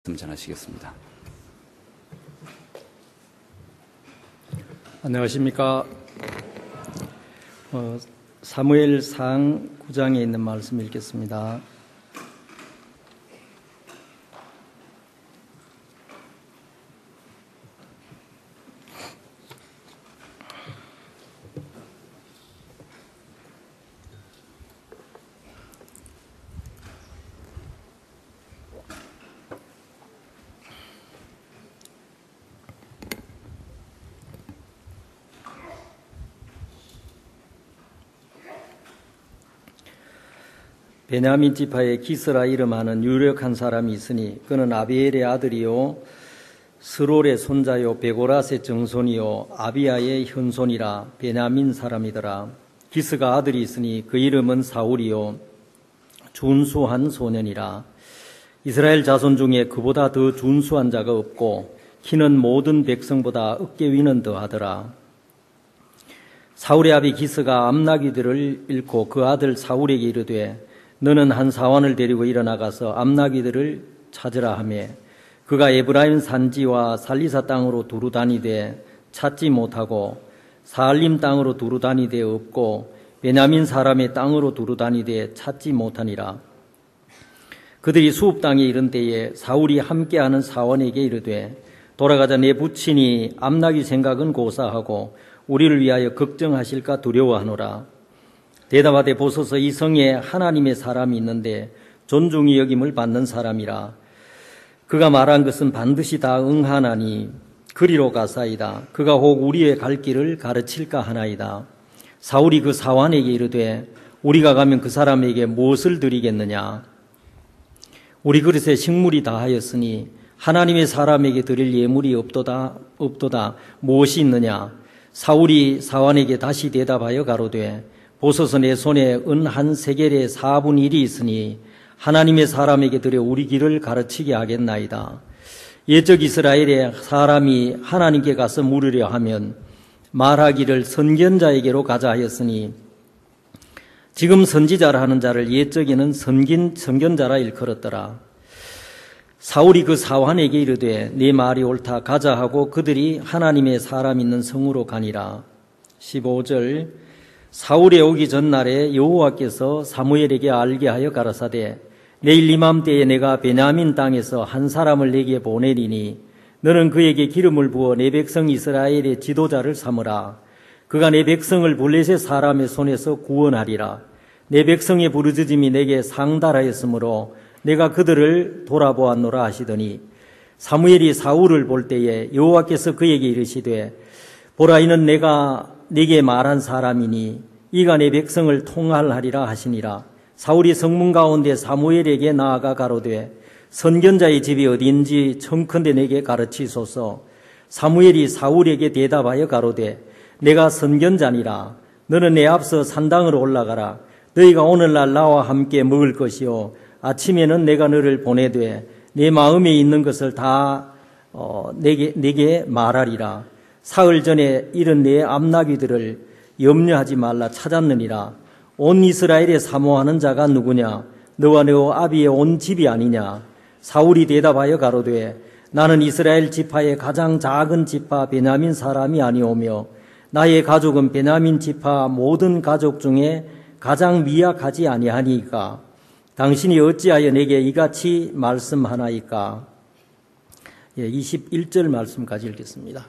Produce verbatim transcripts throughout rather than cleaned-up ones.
전하시겠습니다. 안녕하십니까. 어, 사무엘상 구 장에 있는 말씀 읽겠습니다. 베냐민 지파의 기스라 이름하는 유력한 사람이 있으니 그는 아비엘의 아들이요 스롤의 손자요 베고라스의 정손이요 아비야의 현손이라 베냐민 사람이더라. 기스가 아들이 있으니 그 이름은 사울이요 준수한 소년이라. 이스라엘 자손 중에 그보다 더 준수한 자가 없고 키는 모든 백성보다 어깨 위는 더하더라. 사울의 아비 기스가 암나귀들을 잃고 그 아들 사울에게 이르되 너는 한 사환을 데리고 일어나가서 암나귀들을 찾으라 하며 그가 에브라임 산지와 살리사 땅으로 두루 다니되 찾지 못하고 사알림 땅으로 두루 다니되 없고 베냐민 사람의 땅으로 두루 다니되 찾지 못하니라. 그들이 수읍 땅에 이른 때에 사울이 함께하는 사원에게 이르되 돌아가자 내 부친이 암나귀 생각은 고사하고 우리를 위하여 걱정하실까 두려워하노라. 대답하되 보소서 이 성에 하나님의 사람이 있는데 존중이 여김을 받는 사람이라. 그가 말한 것은 반드시 다 응하나니 그리로 가사이다. 그가 혹 우리의 갈 길을 가르칠까 하나이다. 사울이 그 사환에게 이르되 우리가 가면 그 사람에게 무엇을 드리겠느냐. 우리 그릇에 식물이 다하였으니 하나님의 사람에게 드릴 예물이 없도다 없도다 무엇이 있느냐. 사울이 사환에게 다시 대답하여 가로되 보소서 내 손에 은 한 세겔의 사분의 일이 있으니 하나님의 사람에게 드려 우리 길을 가르치게 하겠나이다. 옛적 이스라엘의 사람이 하나님께 가서 물으려 하면 말하기를 선견자에게로 가자 하였으니 지금 선지자라 하는 자를 옛적에는 선긴, 선견자라 일컬었더라. 사울이 그 사환에게 이르되 네 말이 옳다 가자 하고 그들이 하나님의 사람 있는 성으로 가니라. 십오 절 사울이 오기 전날에 여호와께서 사무엘에게 알게 하여 가라사대 내일 이맘때에 내가 베냐민 땅에서 한 사람을 내게 보내리니 너는 그에게 기름을 부어 내 백성 이스라엘의 지도자를 삼으라. 그가 내 백성을 블레셋 사람의 손에서 구원하리라. 내 백성의 부르짖음이 내게 상달하였으므로 내가 그들을 돌아보았노라 하시더니 사무엘이 사울을 볼 때에 여호와께서 그에게 이르시되 보라 이는 내가 네게 말한 사람이니 이가 내 백성을 통할하리라 하시니라. 사울이 성문 가운데 사무엘에게 나아가 가로되 선견자의 집이 어디인지 청컨대 내게 가르치소서. 사무엘이 사울에게 대답하여 가로되 내가 선견자니라. 너는 내 앞서 산당으로 올라가라. 너희가 오늘날 나와 함께 먹을 것이요 아침에는 내가 너를 보내되 내 마음에 있는 것을 다 어, 내게, 내게 말하리라. 사흘 전에 이른 네 암나귀들을 염려하지 말라 찾았느니라. 온 이스라엘에 사모하는 자가 누구냐? 너와 너 아비의 온 집이 아니냐? 사울이 대답하여 가로되 나는 이스라엘 지파의 가장 작은 지파 베냐민 사람이 아니오며 나의 가족은 베냐민 지파 모든 가족 중에 가장 미약하지 아니하니까 당신이 어찌하여 내게 이같이 말씀하나이까? 예, 이십일 절 말씀까지 읽겠습니다.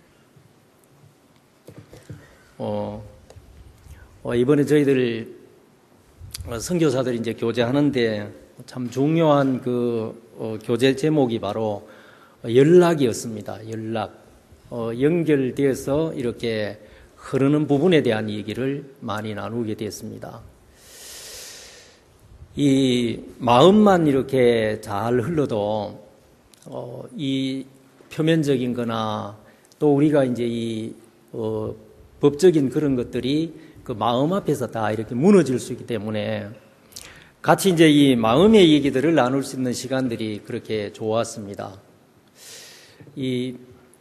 어, 어, 이번에 저희들 선교사들이 이제 교제하는데 참 중요한 그 어, 교제 제목이 바로 연락이었습니다. 연락. 어, 연결되어서 이렇게 흐르는 부분에 대한 얘기를 많이 나누게 됐습니다. 이 마음만 이렇게 잘 흘러도 어, 이 표면적인 거나 또 우리가 이제 이 어, 법적인 그런 것들이 그 마음 앞에서 다 이렇게 무너질 수 있기 때문에 같이 이제 이 마음의 얘기들을 나눌 수 있는 시간들이 그렇게 좋았습니다. 이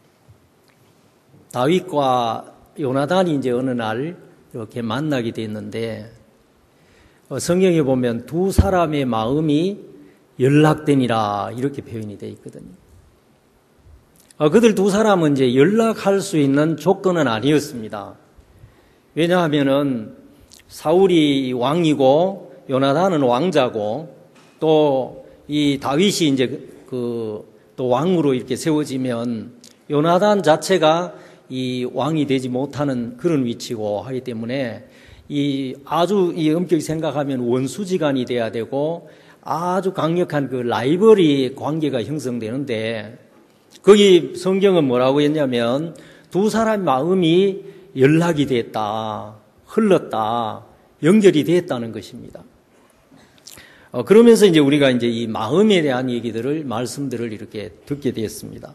다윗과 요나단이 이제 어느 날 이렇게 만나게 됐는데 성경에 보면 두 사람의 마음이 연락되니라 이렇게 표현이 되어 있거든요. 어, 그들 두 사람은 이제 연락할 수 있는 조건은 아니었습니다. 왜냐하면은 사울이 왕이고 요나단은 왕자고 또 이 다윗이 이제 그 또 왕으로 이렇게 세워지면 요나단 자체가 이 왕이 되지 못하는 그런 위치고 하기 때문에 이 아주 이 엄격히 생각하면 원수지간이 돼야 되고 아주 강력한 그 라이벌이 관계가 형성되는데 거기 성경은 뭐라고 했냐면 두 사람 마음이 연락이 됐다, 흘렀다, 연결이 됐다는 것입니다. 어, 그러면서 이제 우리가 이제 이 마음에 대한 얘기들을, 말씀들을 이렇게 듣게 되었습니다.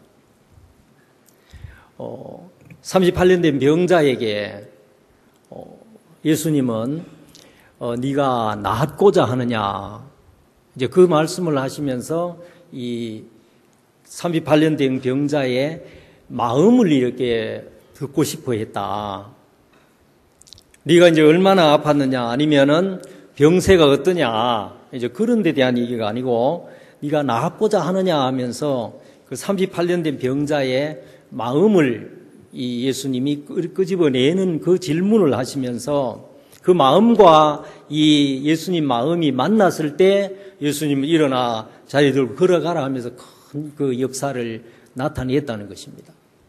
어, 삼십팔 년 된 병자에게, 어, 예수님은, 어, 네가 낫고자 하느냐. 이제 그 말씀을 하시면서 이 삼십팔 년 된 병자의 마음을 이렇게 듣고 싶어 했다. 네가 이제 얼마나 아팠느냐, 아니면은 병세가 어떠냐, 이제 그런 데 대한 얘기가 아니고 네가 낫고자 하느냐 하면서 그 삼십팔 년 된 병자의 마음을 이 예수님이 끄집어내는 그 질문을 하시면서 그 마음과 이 예수님 마음이 만났을 때 예수님은 일어나 자리 들고 걸어가라 하면서 큰 그 역사를 나타냈다는 것입니다.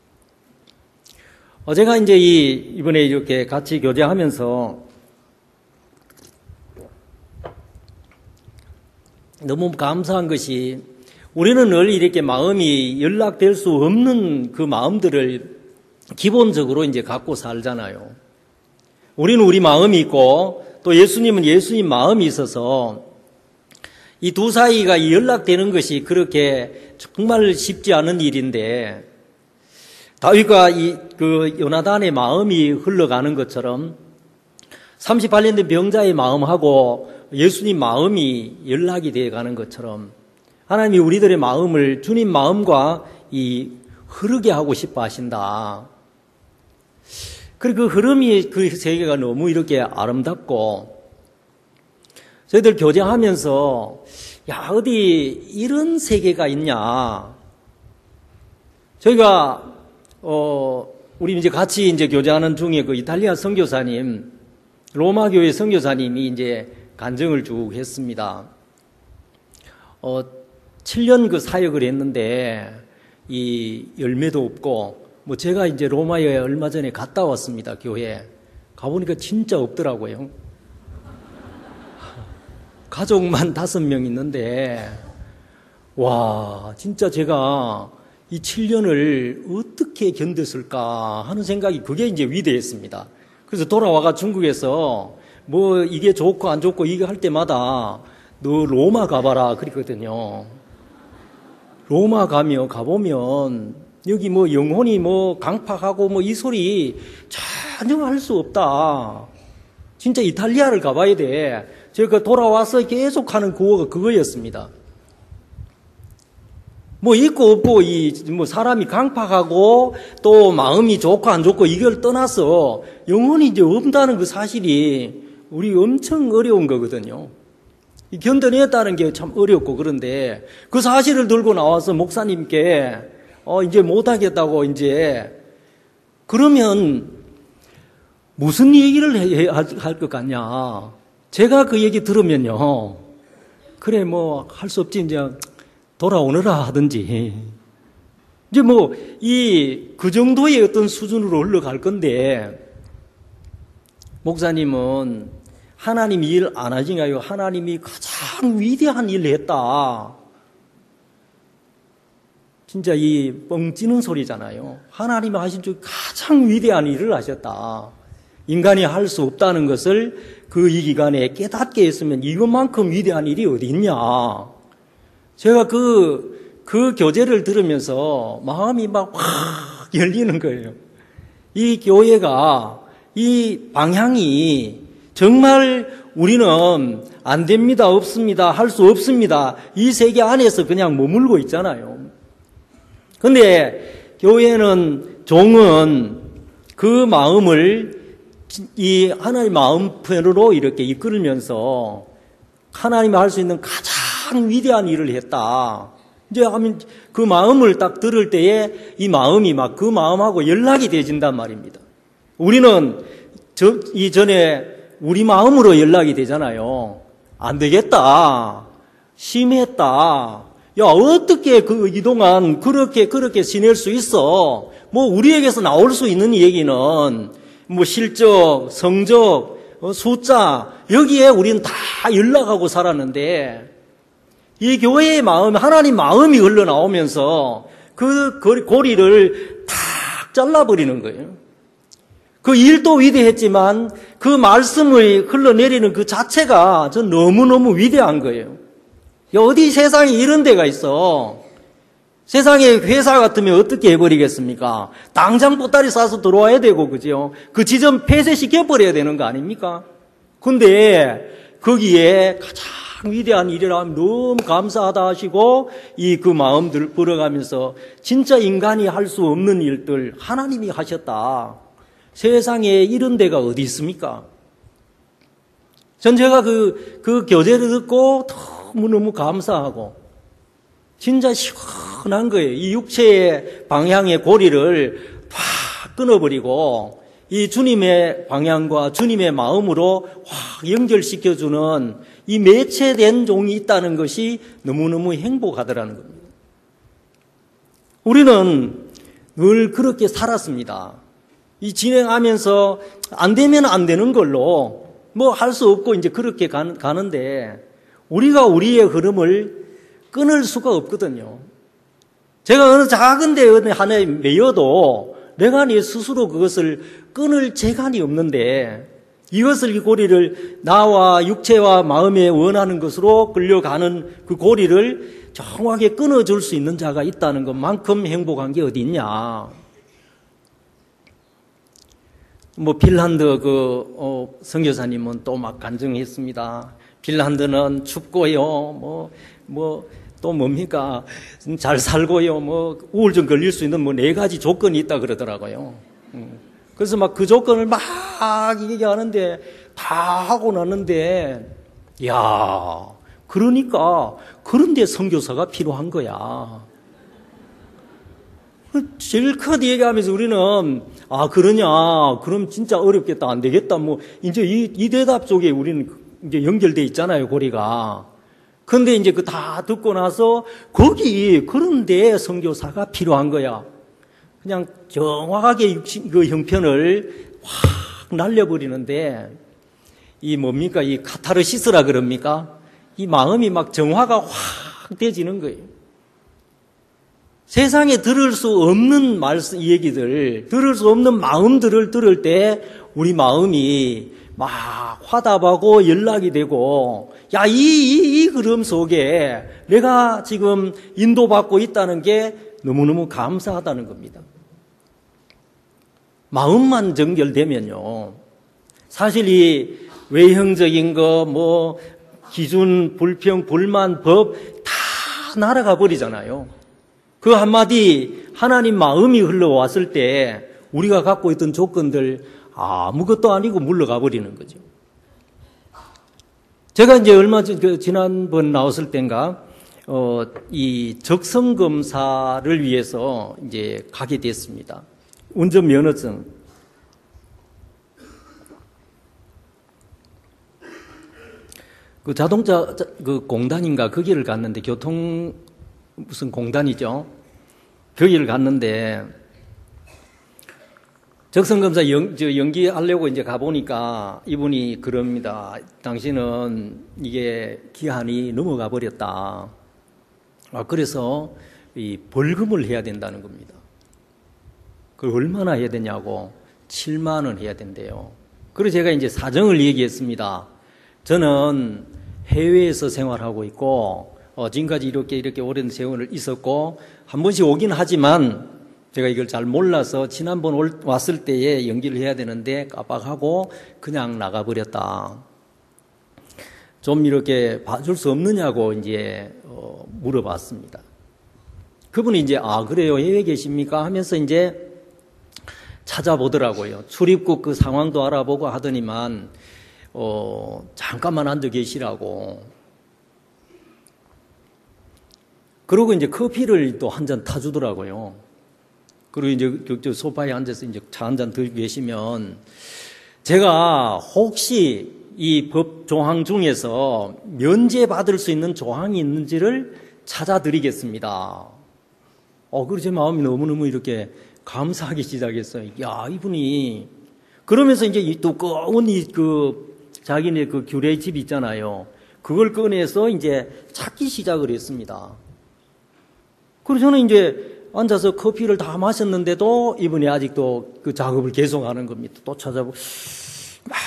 어, 제가 이제 이, 이번에 이렇게 같이 교제하면서 너무 감사한 것이 우리는 늘 이렇게 마음이 연락될 수 없는 그 마음들을 기본적으로 이제 갖고 살잖아요. 우리는 우리 마음이 있고 또 예수님은 예수님 마음이 있어서 이 두 사이가 연락되는 것이 그렇게 정말 쉽지 않은 일인데 다윗과 이 그 요나단의 마음이 흘러가는 것처럼 삼십팔 년 된 병자의 마음하고 예수님 마음이 연락이 되어 가는 것처럼 하나님이 우리들의 마음을 주님 마음과 이 흐르게 하고 싶어 하신다. 그리고 그 흐름이 그 세계가 너무 이렇게 아름답고 저희들 교제하면서 야 어디 이런 세계가 있냐. 저희가 어 우리 이제 같이 이제 교제하는 중에 그 이탈리아 선교사님, 로마 교회 선교사님이 이제 간증을 쭉 했습니다. 어 칠 년 그 사역을 했는데 이 열매도 없고 뭐 제가 이제 로마에 얼마 전에 갔다 왔습니다. 교회에 가보니까 진짜 없더라고요. 가족만 다섯 명 있는데 와 진짜 제가 이 칠 년을 어떻게 견뎠을까 하는 생각이 그게 이제 위대했습니다. 그래서 돌아와가 중국에서 뭐 이게 좋고 안 좋고 이게 할 때마다 너 로마 가봐라 그랬거든요. 로마 가면 가보면 여기 뭐 영혼이 뭐 강팍하고 뭐 이 소리 전혀 할 수 없다. 진짜 이탈리아를 가봐야 돼. 제가 돌아와서 계속 하는 구호가 그거였습니다. 뭐 있고 없고 이 뭐 사람이 강팍하고 또 마음이 좋고 안 좋고 이걸 떠나서 영혼이 이제 없다는 그 사실이 우리 엄청 어려운 거거든요. 견뎌냈다는 게 참 어렵고 그런데 그 사실을 들고 나와서 목사님께 어 이제 못하겠다고 이제 그러면 무슨 얘기를 해야 할 것 같냐? 제가 그 얘기 들으면요, 그래 뭐 할 수 없지 이제 돌아오너라 하든지 이제 뭐 이 그 정도의 어떤 수준으로 흘러갈 건데 목사님은 하나님이 일 안 하시나요? 하나님이 가장 위대한 일을 했다. 진짜 이 뻥 찌는 소리잖아요. 하나님이 하신 중 가장 위대한 일을 하셨다. 인간이 할 수 없다는 것을 그 이 기간에 깨닫게 했으면 이것만큼 위대한 일이 어디 있냐. 제가 그, 그 교제를 들으면서 마음이 막 확 열리는 거예요. 이 교회가, 이 방향이 정말 우리는 안 됩니다, 없습니다, 할 수 없습니다. 이 세계 안에서 그냥 머물고 있잖아요. 근데 교회는, 종은 그 마음을 이 하나님 마음 편으로 이렇게 이끌면서 하나님이 할 수 있는 가장 가장 위대한 일을 했다. 이제 하면 그 마음을 딱 들을 때에 이 마음이 막 그 마음하고 연락이 되진단 말입니다. 우리는 저, 이전에 우리 마음으로 연락이 되잖아요. 안 되겠다. 심했다. 야, 어떻게 그, 이동안 그렇게, 그렇게 지낼 수 있어? 뭐, 우리에게서 나올 수 있는 얘기는, 뭐, 실적, 성적, 숫자, 여기에 우리는 다 연락하고 살았는데, 이 교회의 마음, 하나님 마음이 흘러나오면서 그 고리를 탁 잘라버리는 거예요. 그 일도 위대했지만 그 말씀을 흘러내리는 그 자체가 전 너무너무 위대한 거예요. 어디 세상에 이런 데가 있어. 세상에 회사 같으면 어떻게 해버리겠습니까? 당장 보따리 싸서 들어와야 되고, 그죠? 그 지점 폐쇄시켜버려야 되는 거 아닙니까? 근데 거기에 가장 위대한 일이라 하면 너무 감사하다 하시고 이 그 마음들 불어가면서 진짜 인간이 할 수 없는 일들 하나님이 하셨다. 세상에 이런 데가 어디 있습니까? 전 제가 그, 그 교제를 듣고 너무너무 감사하고 진짜 시원한 거예요. 이 육체의 방향의 고리를 확 끊어버리고 이 주님의 방향과 주님의 마음으로 확 연결시켜주는 이 매체된 종이 있다는 것이 너무너무 행복하더라는 겁니다. 우리는 늘 그렇게 살았습니다. 이 진행하면서 안 되면 안 되는 걸로 뭐 할 수 없고 이제 그렇게 가는데 우리가 우리의 흐름을 끊을 수가 없거든요. 제가 어느 작은 데 어느 하나에 매여도 내가 내 스스로 그것을 끊을 재간이 없는데 이것을 이 고리를 나와 육체와 마음에 원하는 것으로 끌려가는 그 고리를 정확하게 끊어줄 수 있는 자가 있다는 것만큼 행복한 게 어디 있냐. 뭐 핀란드 그 어, 선교사님은 또 막 간증했습니다. 핀란드는 춥고요. 뭐 뭐 또 뭡니까? 잘 살고요. 뭐 우울증 걸릴 수 있는 뭐 네 가지 조건이 있다 그러더라고요. 그래서 막 그 조건을 막 얘기하는데 다 하고 났는데 야, 그러니까 그런데 선교사가 필요한 거야. 제일 큰 얘기하면서 우리는 아 그러냐 그럼 진짜 어렵겠다 안 되겠다 뭐 이제 이, 이 대답 속에 우리는 이제 연결돼 있잖아요 고리가. 근데 이제 그 다 듣고 나서 거기 그런데 선교사가 필요한 거야. 그냥 정확하게 육신, 그 형편을 확 날려버리는데 이 뭡니까 이 카타르시스라 그럽니까? 이 마음이 막 정화가 확 돼지는 거예요. 세상에 들을 수 없는 말씀, 얘기들, 들을 수 없는 마음들을 들을 때 우리 마음이 막 화답하고 연락이 되고, 야, 이, 이, 이 그림 속에 내가 지금 인도받고 있다는 게 너무너무 감사하다는 겁니다. 마음만 정결되면요. 사실 이 외형적인 거, 뭐, 기준, 불평, 불만, 법 다 날아가 버리잖아요. 그 한마디 하나님 마음이 흘러왔을 때 우리가 갖고 있던 조건들 아무것도 아니고 물러가 버리는 거죠. 제가 이제 얼마 전, 그 지난번 나왔을 땐가, 어, 이 적성검사를 위해서 이제 가게 됐습니다. 운전면허증. 그 자동차, 그 공단인가 거기를 갔는데 교통, 무슨 공단이죠. 거기를 갔는데 적성검사 연, 저 연기하려고 이제 가보니까 이분이 그럽니다. 당신은 이게 기한이 넘어가 버렸다. 아, 그래서 이 벌금을 해야 된다는 겁니다. 그걸 얼마나 해야 되냐고 칠만 원 해야 된대요. 그래서 제가 이제 사정을 얘기했습니다. 저는 해외에서 생활하고 있고 어, 지금까지 이렇게 이렇게 오랜 세월을 있었고 한 번씩 오긴 하지만 제가 이걸 잘 몰라서 지난번 올, 왔을 때에 연기를 해야 되는데 깜빡하고 그냥 나가버렸다. 좀 이렇게 봐줄 수 없느냐고 이제 어, 물어봤습니다. 그분이 이제 아 그래요 해외에 계십니까 하면서 이제 찾아보더라고요. 출입국 그 상황도 알아보고 하더니만 어, 잠깐만 앉아 계시라고. 그러고 이제 커피를 또 한 잔 타주더라고요. 그리고 이제 저 소파에 앉아서 이제 차 한 잔 들고 계시면 제가 혹시 이 법 조항 중에서 면제받을 수 있는 조항이 있는지를 찾아드리겠습니다. 어, 그래서 제 마음이 너무너무 이렇게 감사하기 시작했어요. 야, 이분이. 그러면서 이제 이 두꺼운 이 그 자기네 그 규례집 있잖아요. 그걸 꺼내서 이제 찾기 시작을 했습니다. 그래서 저는 이제 앉아서 커피를 다 마셨는데도 이분이 아직도 그 작업을 계속하는 겁니다. 또 찾아보고 막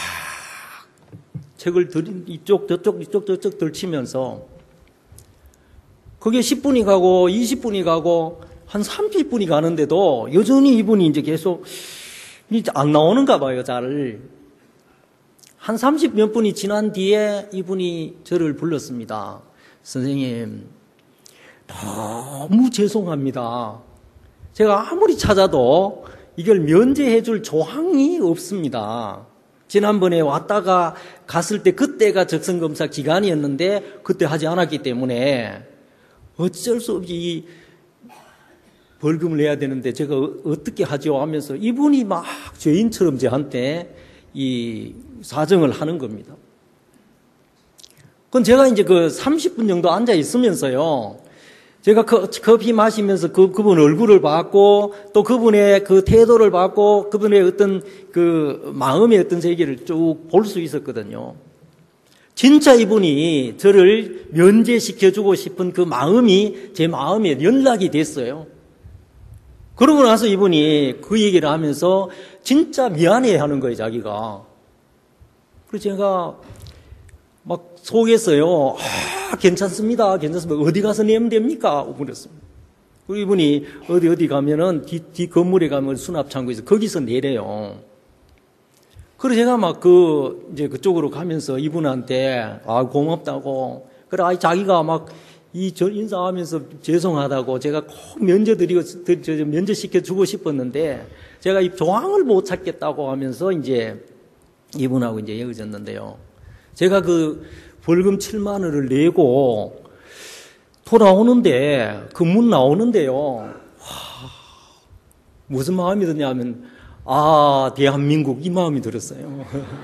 책을 들 이쪽 저쪽 이쪽 저쪽 들치면서 그게 십 분이 가고 이십 분이 가고 한 삼십 분이 가는데도 여전히 이분이 이제 계속 이제 안 나오는가 봐요, 잘. 한 삼십 몇 분이 지난 뒤에 이분이 저를 불렀습니다. 선생님, 너무 죄송합니다. 제가 아무리 찾아도 이걸 면제해 줄 조항이 없습니다. 지난번에 왔다가 갔을 때 그때가 적성검사 기간이었는데 그때 하지 않았기 때문에 어쩔 수 없이 이 벌금을 내야 되는데 제가 어떻게 하죠 하면서 이분이 막 죄인처럼 저한테 이 사정을 하는 겁니다. 그건 제가 이제 그 삼십 분 정도 앉아 있으면서요. 제가 커피 마시면서 그, 그분 얼굴을 봤고 또 그분의 그 태도를 봤고 그분의 어떤 그 마음의 어떤 세계를 쭉 볼 수 있었거든요. 진짜 이분이 저를 면제시켜주고 싶은 그 마음이 제 마음에 연락이 됐어요. 그러고 나서 이분이 그 얘기를 하면서 진짜 미안해 하는 거예요, 자기가. 그래서 제가 막 속에서요, 아, 괜찮습니다. 괜찮습니다. 어디 가서 내면 됩니까? 그랬습니다. 그리고 이분이 어디 어디 가면은 뒤, 뒤 건물에 가면 수납창고 있어. 거기서 내래요. 그래서 제가 막 그, 이제 그쪽으로 가면서 이분한테, 아, 고맙다고. 그래, 아, 자기가 막 이 전 인사하면서 죄송하다고 제가 꼭 면제드리고, 면제시켜 주고 싶었는데 제가 이 조항을 못 찾겠다고 하면서 이제 이분하고 이제 헤어졌는데요. 제가 그 벌금 칠만 원을 내고 돌아오는데, 그 문 나오는데요. 와, 무슨 마음이 드냐면, 아, 대한민국 이 마음이 들었어요.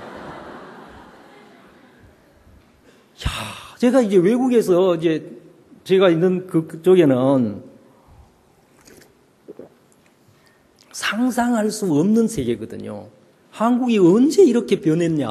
야, 제가 이제 외국에서 이제 제가 있는 그쪽에는 상상할 수 없는 세계거든요. 한국이 언제 이렇게 변했냐.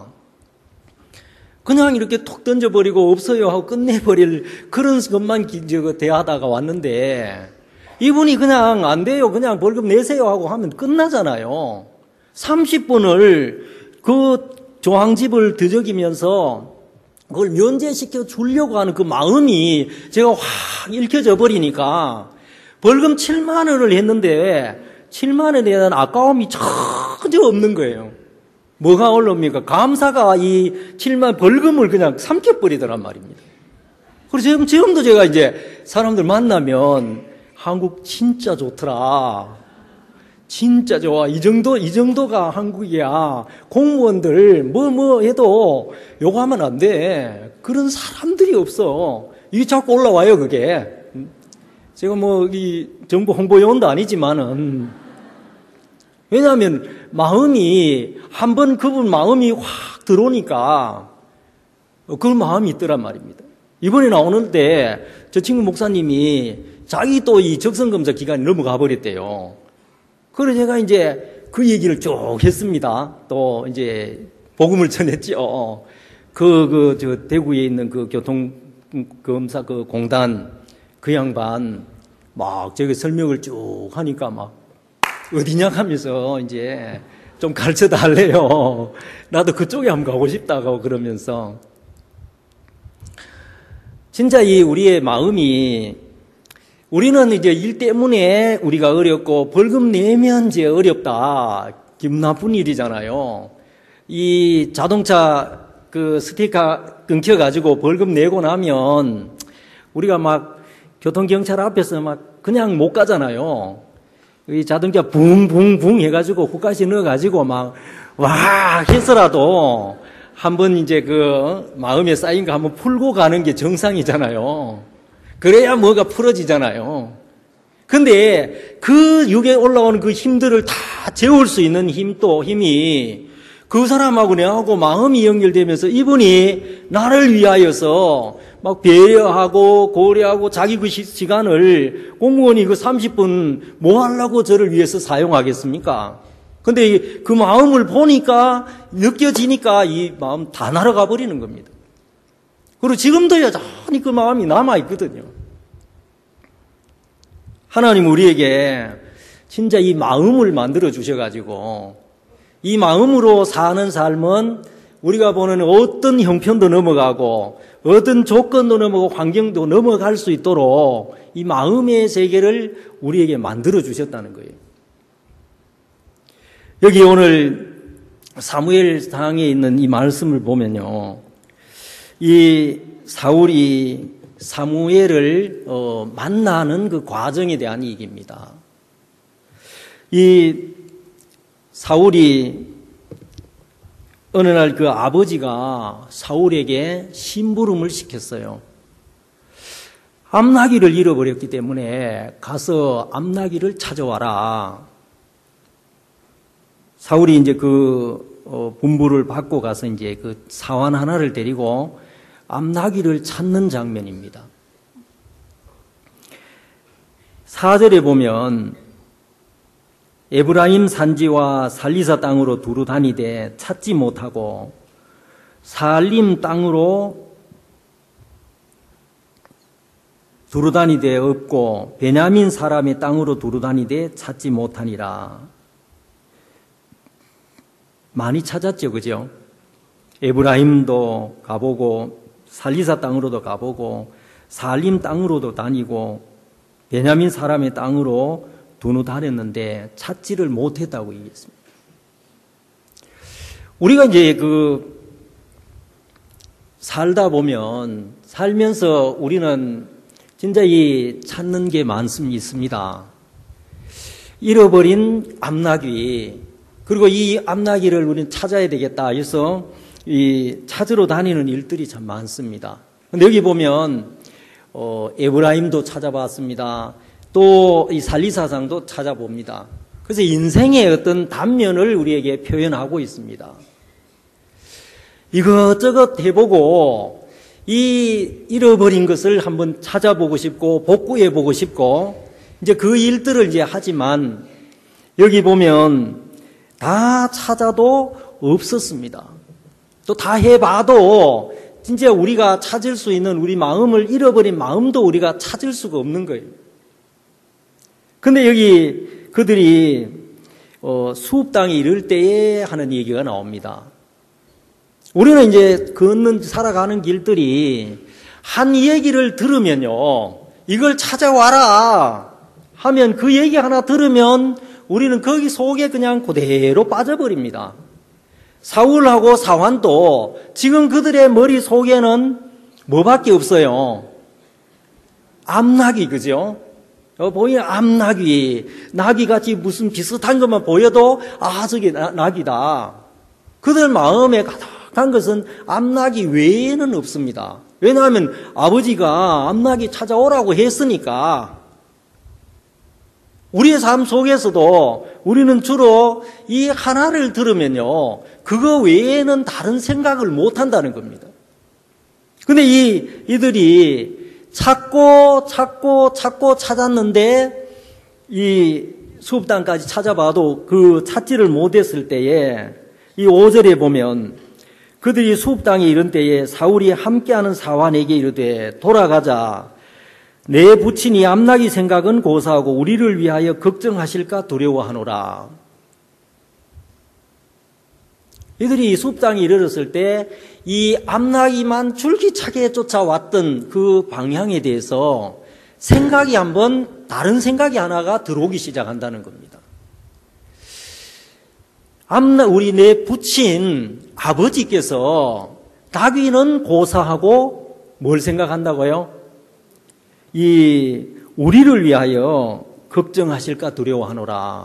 그냥 이렇게 톡 던져버리고 없어요 하고 끝내버릴 그런 것만 대하다가 왔는데 이분이 그냥 안 돼요. 그냥 벌금 내세요 하고 하면 끝나잖아요. 삼십 분을 그 조항집을 뒤적이면서 그걸 면제시켜 주려고 하는 그 마음이 제가 확 읽혀져 버리니까 벌금 칠만 원을 했는데 칠만 원에 대한 아까움이 전혀 없는 거예요. 뭐가 올라옵니까? 감사가 이 칠만 벌금을 그냥 삼켜버리더란 말입니다. 그래서 지금, 지금도 제가 이제 사람들 만나면 한국 진짜 좋더라. 진짜 좋아. 이 정도, 이 정도가 한국이야. 공무원들 뭐, 뭐 해도 요거 하면 안 돼. 그런 사람들이 없어. 이게 자꾸 올라와요, 그게. 제가 뭐, 이 정부 홍보요원도 아니지만은. 왜냐하면 마음이, 한번 그분 마음이 확 들어오니까 그 마음이 있더란 말입니다. 이번에 나오는데 저 친구 목사님이 자기 또 이 적성검사 기간이 넘어가 버렸대요. 그래서 제가 이제 그 얘기를 쭉 했습니다. 또 이제 복음을 전했죠. 그, 그, 저 대구에 있는 그 교통검사 그 공단 그 양반 막 저기 설명을 쭉 하니까 막 어디냐 하면서 이제 좀 가르쳐 달래요. 나도 그쪽에 한번 가고 싶다고 그러면서. 진짜 이 우리의 마음이 우리는 이제 일 때문에 우리가 어렵고 벌금 내면 이제 어렵다. 기분 나쁜 일이잖아요. 이 자동차 그 스티커 끊겨가지고 벌금 내고 나면 우리가 막 교통경찰 앞에서 막 그냥 못 가잖아요. 이 자동차 붕붕붕 해가지고 후가시 넣어가지고 막 와 해서라도 한번 이제 그 마음에 쌓인 거 한번 풀고 가는 게 정상이잖아요. 그래야 뭐가 풀어지잖아요. 근데 그 육에 올라오는 그 힘들을 다 재울 수 있는 힘, 또 힘이 그 사람하고 내하고 마음이 연결되면서 이분이 나를 위하여서 막 배려하고 고려하고 자기 그 시간을 공무원이 그 삼십 분 뭐 하려고 저를 위해서 사용하겠습니까? 근데 그 마음을 보니까 느껴지니까 이 마음 다 날아가 버리는 겁니다. 그리고 지금도 여전히 그 마음이 남아있거든요. 하나님 우리에게 진짜 이 마음을 만들어 주셔가지고 이 마음으로 사는 삶은 우리가 보는 어떤 형편도 넘어가고 어떤 조건도 넘어가고 환경도 넘어갈 수 있도록 이 마음의 세계를 우리에게 만들어 주셨다는 거예요. 여기 오늘 사무엘상에 있는 이 말씀을 보면요, 이 사울이 사무엘을 어, 만나는 그 과정에 대한 얘기입니다. 이 사울이 어느 날 그 아버지가 사울에게 심부름을 시켰어요. 암나귀를 잃어버렸기 때문에 가서 암나귀를 찾아와라. 사울이 이제 그 어, 분부를 받고 가서 이제 그 사환 하나를 데리고 암나귀를 찾는 장면입니다. 사 절에 보면 에브라임 산지와 살리사 땅으로 두루 다니되 찾지 못하고 살림 땅으로 두루 다니되 없고 베냐민 사람의 땅으로 두루 다니되 찾지 못하니라. 많이 찾았죠, 그죠? 에브라임도 가보고 살리사 땅으로도 가보고 살림 땅으로도 다니고 베냐민 사람의 땅으로 두루 다녔는데 찾지를 못했다고 얘기했습니다. 우리가 이제 그 살다 보면 살면서 우리는 진짜 이 찾는 게 많습니다. 있습니다. 잃어버린 암나귀, 그리고 이 암나귀를 우리는 찾아야 되겠다 해서 이 찾으러 다니는 일들이 참 많습니다. 근데 여기 보면 어, 에브라임도 찾아봤습니다. 또 이 살리사상도 찾아봅니다. 그래서 인생의 어떤 단면을 우리에게 표현하고 있습니다. 이것저것 해보고 이 잃어버린 것을 한번 찾아보고 싶고 복구해보고 싶고 이제 그 일들을 이제 하지만 여기 보면 다 찾아도 없었습니다. 또 다 해봐도 진짜 우리가 찾을 수 있는 우리 마음을 잃어버린 마음도 우리가 찾을 수가 없는 거예요. 근데 여기 그들이 어, 수읍 땅에 이를 때에 하는 얘기가 나옵니다. 우리는 이제 걷는 살아가는 길들이 한 얘기를 들으면요, 이걸 찾아와라 하면 그 얘기 하나 들으면 우리는 거기 속에 그냥 그대로 빠져버립니다. 사울하고 사환도 지금 그들의 머릿속에는 뭐밖에 없어요? 암나귀, 그죠? 어, 보이는 암나귀, 나귀같이 무슨 비슷한 것만 보여도 아, 저게 나, 나귀다. 그들 마음에 가득한 것은 암나귀 외에는 없습니다. 왜냐하면 아버지가 암나귀 찾아오라고 했으니까. 우리의 삶 속에서도 우리는 주로 이 하나를 들으면요, 그거 외에는 다른 생각을 못 한다는 겁니다. 근데 이, 이들이 찾고 찾고 찾고 찾았는데 이 수읍 땅까지 찾아봐도 그 찾지를 못했을 때에 이 오 절에 보면 그들이 수읍 땅에 이른 때에 사울이 함께하는 사환에게 이르되 돌아가자. 내 부친이 암나귀 생각은 고사하고 우리를 위하여 걱정하실까 두려워하노라. 이들이 수읍 땅에 이르렀을 때 이 암나귀만 줄기차게 쫓아왔던 그 방향에 대해서 생각이 한번 다른 생각이 하나가 들어오기 시작한다는 겁니다. 암나 우리 내 부친 아버지께서 나귀는 고사하고 뭘 생각한다고요? 이 우리를 위하여 걱정하실까 두려워하노라.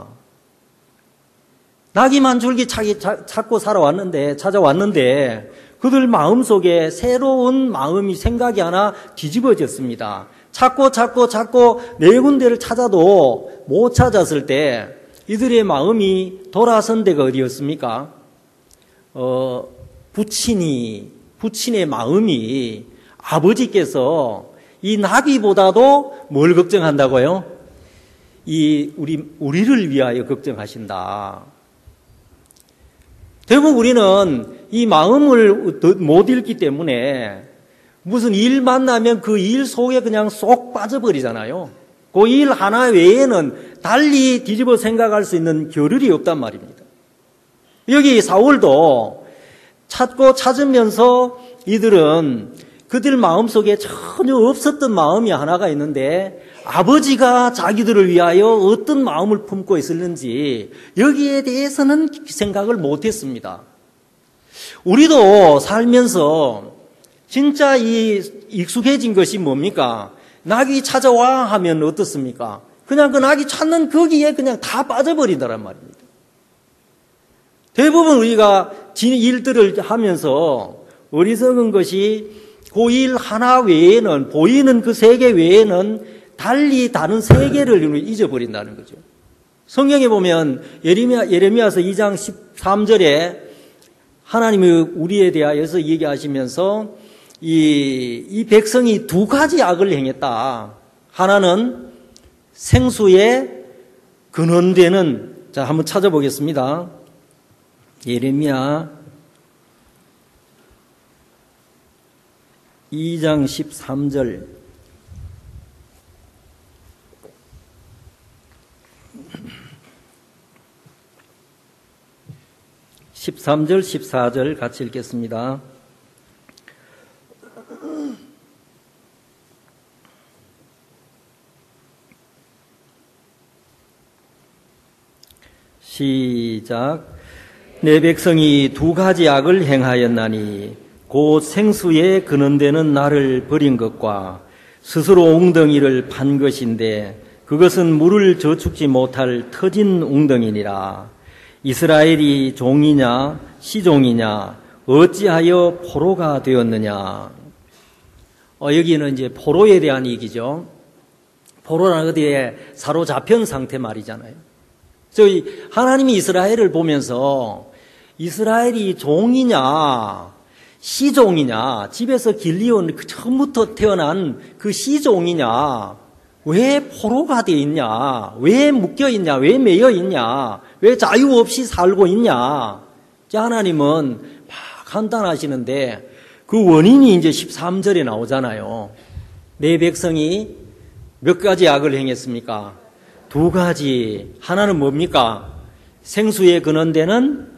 나귀만 줄기차게 찾고 살아왔는데 찾아왔는데 그들 마음속에 새로운 마음이 생각이 하나 뒤집어졌습니다. 찾고 찾고 찾고 네 군데를 찾아도 못 찾았을 때 이들의 마음이 돌아선 데가 어디였습니까? 어, 부친이, 부친의 마음이 아버지께서 이 나귀보다도 뭘 걱정한다고요? 이, 우리, 우리를 위하여 걱정하신다. 대부분 우리는 이 마음을 못 읽기 때문에 무슨 일 만나면 그 일 속에 그냥 쏙 빠져버리잖아요. 그 일 하나 외에는 달리 뒤집어 생각할 수 있는 겨를이 없단 말입니다. 여기 사울도 찾고 찾으면서 이들은 그들 마음속에 전혀 없었던 마음이 하나가 있는데 아버지가 자기들을 위하여 어떤 마음을 품고 있었는지 여기에 대해서는 생각을 못했습니다. 우리도 살면서 진짜 이 익숙해진 것이 뭡니까? 낙이 찾아와 하면 어떻습니까? 그냥 그 낙이 찾는 거기에 그냥 다 빠져버린다란 말입니다. 대부분 우리가 일들을 하면서 어리석은 것이 그 일 하나 외에는, 보이는 그 세계 외에는 달리 다른 세계를 잊어버린다는 거죠. 성경에 보면 예레미야, 예레미야서 이 장 십삼 절에 하나님이 우리에 대하여서 얘기하시면서 이, 이 백성이 두 가지 악을 행했다. 하나는 생수에 근원되는, 자, 한번 찾아보겠습니다. 예레미야 이 장 십삼 절. 십삼 절, 십사 절 같이 읽겠습니다. 시작. 내 백성이 두 가지 악을 행하였나니 곧 생수에 근원되는 나를 버린 것과 스스로 웅덩이를 판 것인데 그것은 물을 저축지 못할 터진 웅덩이니라. 이스라엘이 종이냐 시종이냐 어찌하여 포로가 되었느냐. 어, 여기는 이제 포로에 대한 얘기죠. 포로는 어디에 사로잡힌 상태 말이잖아요. 저희 하나님이 이스라엘을 보면서 이스라엘이 종이냐 시종이냐, 집에서 길리온 그 처음부터 태어난 그 시종이냐, 왜 포로가 되어 있냐, 왜 묶여 있냐, 왜 매여 있냐, 왜 자유 없이 살고 있냐. 하나님은 막 판단하시는데 그 원인이 이제 십삼 절에 나오잖아요. 내 백성이 몇 가지 악을 행했습니까? 두 가지. 하나는 뭡니까? 생수에 근원되는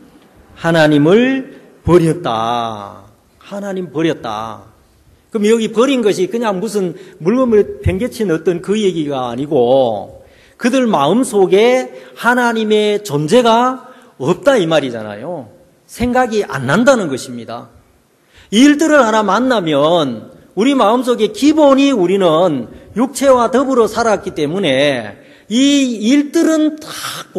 하나님을 버렸다. 하나님 버렸다. 그럼 여기 버린 것이 그냥 무슨 물건을 팽개친 어떤 그 얘기가 아니고 그들 마음속에 하나님의 존재가 없다 이 말이잖아요. 생각이 안 난다는 것입니다. 일들을 하나 만나면 우리 마음속에 기본이 우리는 육체와 더불어 살았기 때문에 이 일들은 다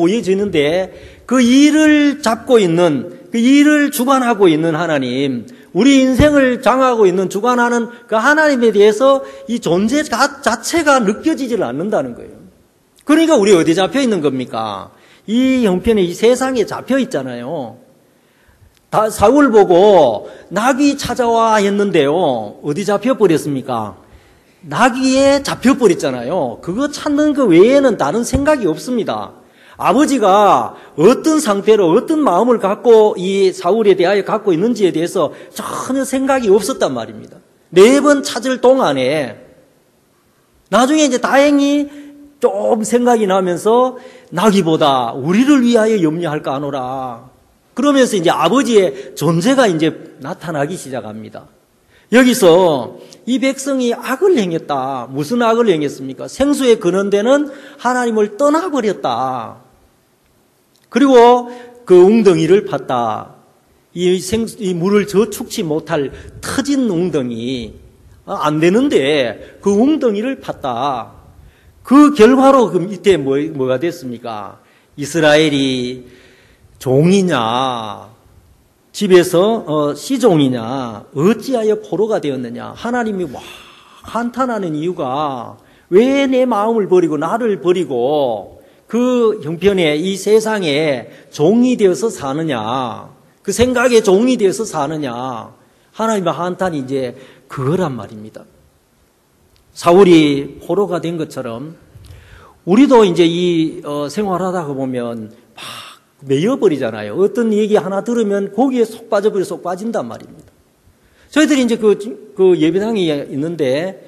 보여지는데 그 일을 잡고 있는, 그 일을 주관하고 있는 하나님, 우리 인생을 장하고 있는, 주관하는 그 하나님에 대해서 이 존재 자체가 느껴지질 않는다는 거예요. 그러니까 우리 어디 잡혀 있는 겁니까? 이 형편에 이 세상에 잡혀 있잖아요. 다 사울 보고 나귀 찾아와 했는데요. 어디 잡혀 버렸습니까? 나귀에 잡혀 버렸잖아요. 그거 찾는 그 외에는 다른 생각이 없습니다. 아버지가 어떤 상태로 어떤 마음을 갖고 이 사울에 대하여 갖고 있는지에 대해서 전혀 생각이 없었단 말입니다. 네 번 찾을 동안에 나중에 이제 다행히 좀 생각이 나면서 나귀보다 우리를 위하여 염려할까 하노라. 그러면서 이제 아버지의 존재가 이제 나타나기 시작합니다. 여기서 이 백성이 악을 행했다. 무슨 악을 행했습니까? 생수에 근원되는 하나님을 떠나버렸다. 그리고 그 웅덩이를 팠다. 이, 생, 이 물을 저축치 못할 터진 웅덩이. 안 되는데 그 웅덩이를 팠다. 그 결과로 그 이때 뭐, 뭐가 됐습니까? 이스라엘이 종이냐, 집에서 어, 시종이냐, 어찌하여 포로가 되었느냐. 하나님이 와 한탄하는 이유가 왜 내 마음을 버리고 나를 버리고 그 형편에 이 세상에 종이 되어서 사느냐, 그 생각에 종이 되어서 사느냐, 하나님의 한탄이 이제 그거란 말입니다. 사울이 포로가 된 것처럼 우리도 이제 이 어, 생활하다가 보면 막 매여버리잖아요. 어떤 얘기 하나 들으면 거기에 속 빠져버려 속 빠진단 말입니다. 저희들이 이제 그, 그 예배당이 있는데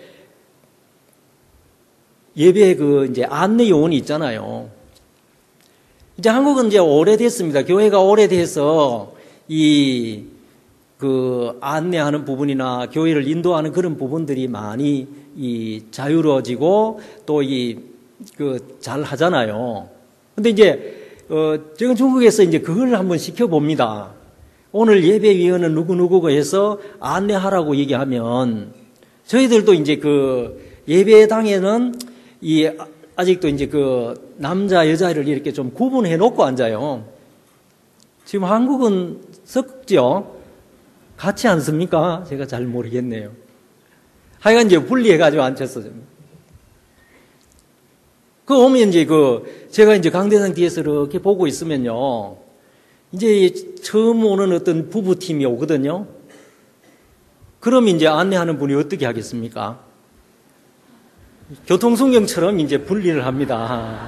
예배 그 이제 안내 요원이 있잖아요. 이제 한국은 이제 오래됐습니다. 교회가 오래돼서 이 그 안내하는 부분이나 교회를 인도하는 그런 부분들이 많이 이 자유로워지고 또 이 그 잘 하잖아요. 근데 이제 어 지금 중국에서 이제 그걸 한번 시켜봅니다. 오늘 예배위원은 누구누구고 해서 안내하라고 얘기하면 저희들도 이제 그 예배당에는 이 아직도 이제 그 남자 여자를 이렇게 좀 구분해 놓고 앉아요. 지금 한국은 섞죠? 같이 앉습니까? 제가 잘 모르겠네요. 하여간 이제 분리해가지고 앉혔어요. 그 오면 이제 그 제가 이제 강대상 뒤에서 이렇게 보고 있으면요. 이제 처음 오는 어떤 부부팀이 오거든요. 그럼 이제 안내하는 분이 어떻게 하겠습니까? 교통순경처럼 이제 분리를 합니다.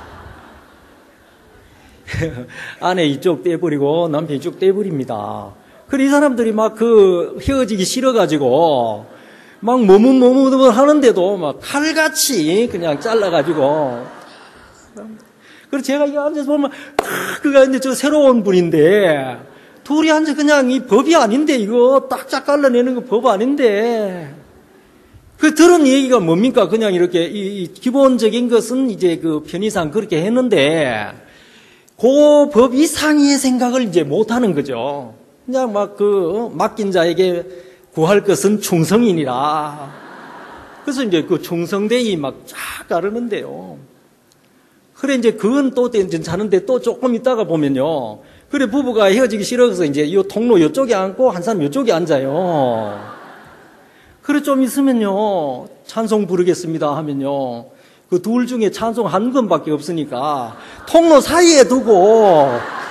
아내 이쪽 떼버리고 남편 이쪽 떼버립니다. 그래 이 사람들이 막 그 헤어지기 싫어가지고 막 머뭇머뭇 하는데도 막 칼같이 그냥 잘라가지고. 그래서 제가 이거 앉아서 보면 아, 그가 이제 저 새로운 분인데 둘이 앉아 그냥 이 법이 아닌데 이거 딱딱 갈라내는 거 법 아닌데. 그 들은 얘기가 뭡니까? 그냥 이렇게 이, 이 기본적인 것은 이제 그 편의상 그렇게 했는데 그 법 이상의 생각을 이제 못 하는 거죠. 그냥 막 그 맡긴 자에게 구할 것은 충성이니라. 그래서 이제 그 충성대이 막 쫙 가르는데요. 그래 이제 그건 또 괜찮은데 또 조금 있다가 보면요. 그래 부부가 헤어지기 싫어서 이제 이 통로 이쪽에 앉고 한 사람 이쪽에 앉아요. 그래 좀 있으면요. 찬송 부르겠습니다 하면요. 그 둘 중에 찬송 한 건밖에 없으니까 통로 사이에 두고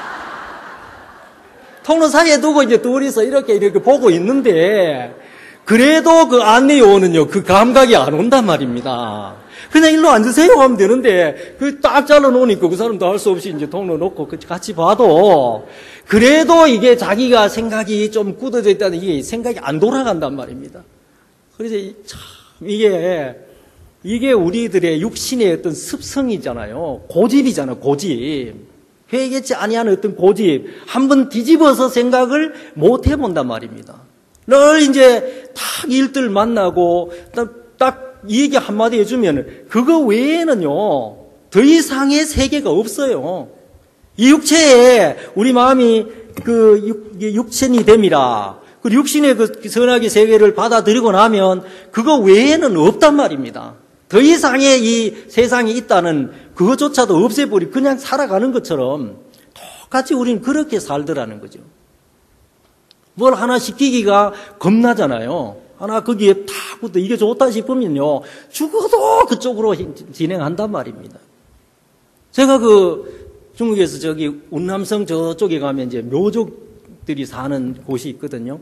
통로 사이에 두고 이제 둘이서 이렇게 이렇게 보고 있는데 그래도 그 안내 요원은요. 그 감각이 안 온단 말입니다. 그냥 일로 앉으세요 하면 되는데 그 딱 잘라 놓으니까 그 사람도 할 수 없이 이제 통로 놓고 같이 봐도 그래도 이게 자기가 생각이 좀 굳어져 있다는 이게 생각이 안 돌아간단 말입니다. 그래서 참 이게 이게 우리들의 육신의 어떤 습성이잖아요. 고집이잖아요. 고집. 회개치 아니하는 어떤 고집. 한번 뒤집어서 생각을 못 해본단 말입니다. 늘 이제 딱 일들 만나고 딱, 딱 얘기 한마디 해주면 그거 외에는요. 더 이상의 세계가 없어요. 이 육체에 우리 마음이 그 육, 육신이 됨이라. 그 육신의 그 선악의 세계를 받아들이고 나면 그거 외에는 없단 말입니다. 더 이상의 이 세상이 있다는 그것조차도 없애버리 그냥 살아가는 것처럼 똑같이 우리는 그렇게 살더라는 거죠. 뭘 하나 시키기가 겁나잖아요. 하나 거기에 탁 붙어 이게 좋다 싶으면요. 죽어도 그쪽으로 진행한단 말입니다. 제가 그 중국에서 저기 운남성 저쪽에 가면 이제 묘족들이 사는 곳이 있거든요.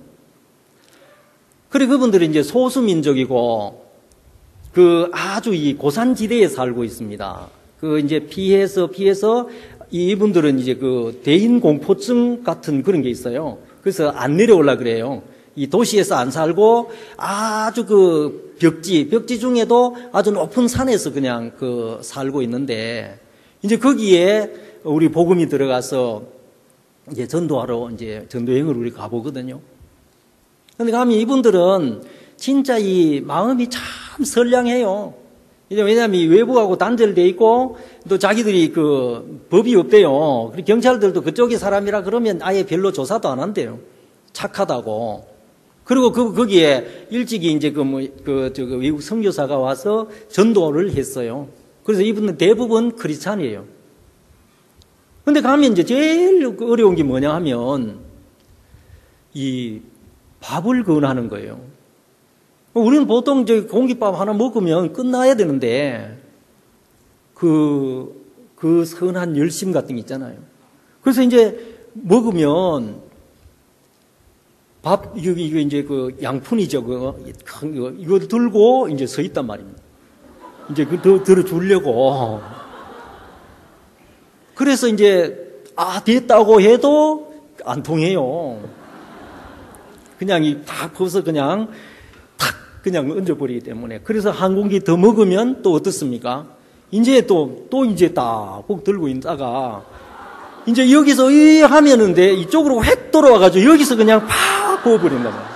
그래 그분들이 이제 소수민족이고 그 아주 이 고산지대에 살고 있습니다. 그 이제 피해서 피해서 이분들은 이제 그 대인공포증 같은 그런 게 있어요. 그래서 안 내려올라 그래요. 이 도시에서 안 살고 아주 그 벽지, 벽지 중에도 아주 높은 산에서 그냥 그 살고 있는데 이제 거기에 우리 복음이 들어가서 이제 전도하러 이제 전도여행을 우리 가보거든요. 근데 가면 이분들은 진짜 이 마음이 참 선량해요. 이제 왜냐하면 이 외부하고 단절돼 있고 또 자기들이 그 법이 없대요. 그리고 경찰들도 그쪽의 사람이라 그러면 아예 별로 조사도 안 한대요. 착하다고. 그리고 그 거기에 일찍이 이제 그 뭐 그 저 외국 선교사가 와서 전도를 했어요. 그래서 이분은 대부분 크리스찬이에요. 근데 가면 이제 제일 어려운 게 뭐냐 하면 이 밥을 권하는 거예요. 우리는 보통 저 공깃밥 하나 먹으면 끝나야 되는데, 그, 그 선한 열심 같은 게 있잖아요. 그래서 이제 먹으면 밥, 이거, 이거 이제 그 양푼이죠. 그거, 이거 들고 이제 서 있단 말입니다. 이제 그 더 들어주려고. 그래서 이제, 아, 됐다고 해도 안 통해요. 그냥 이 다 퍼서 그냥 탁 그냥 얹어버리기 때문에. 그래서 한 공기 더 먹으면 또 어떻습니까? 이제 또, 또 이제 딱 꼭 들고 있다가, 이제 여기서 이 하면은 돼. 이쪽으로 획 돌아와가지고 여기서 그냥 팍 부어버린단 말이에요.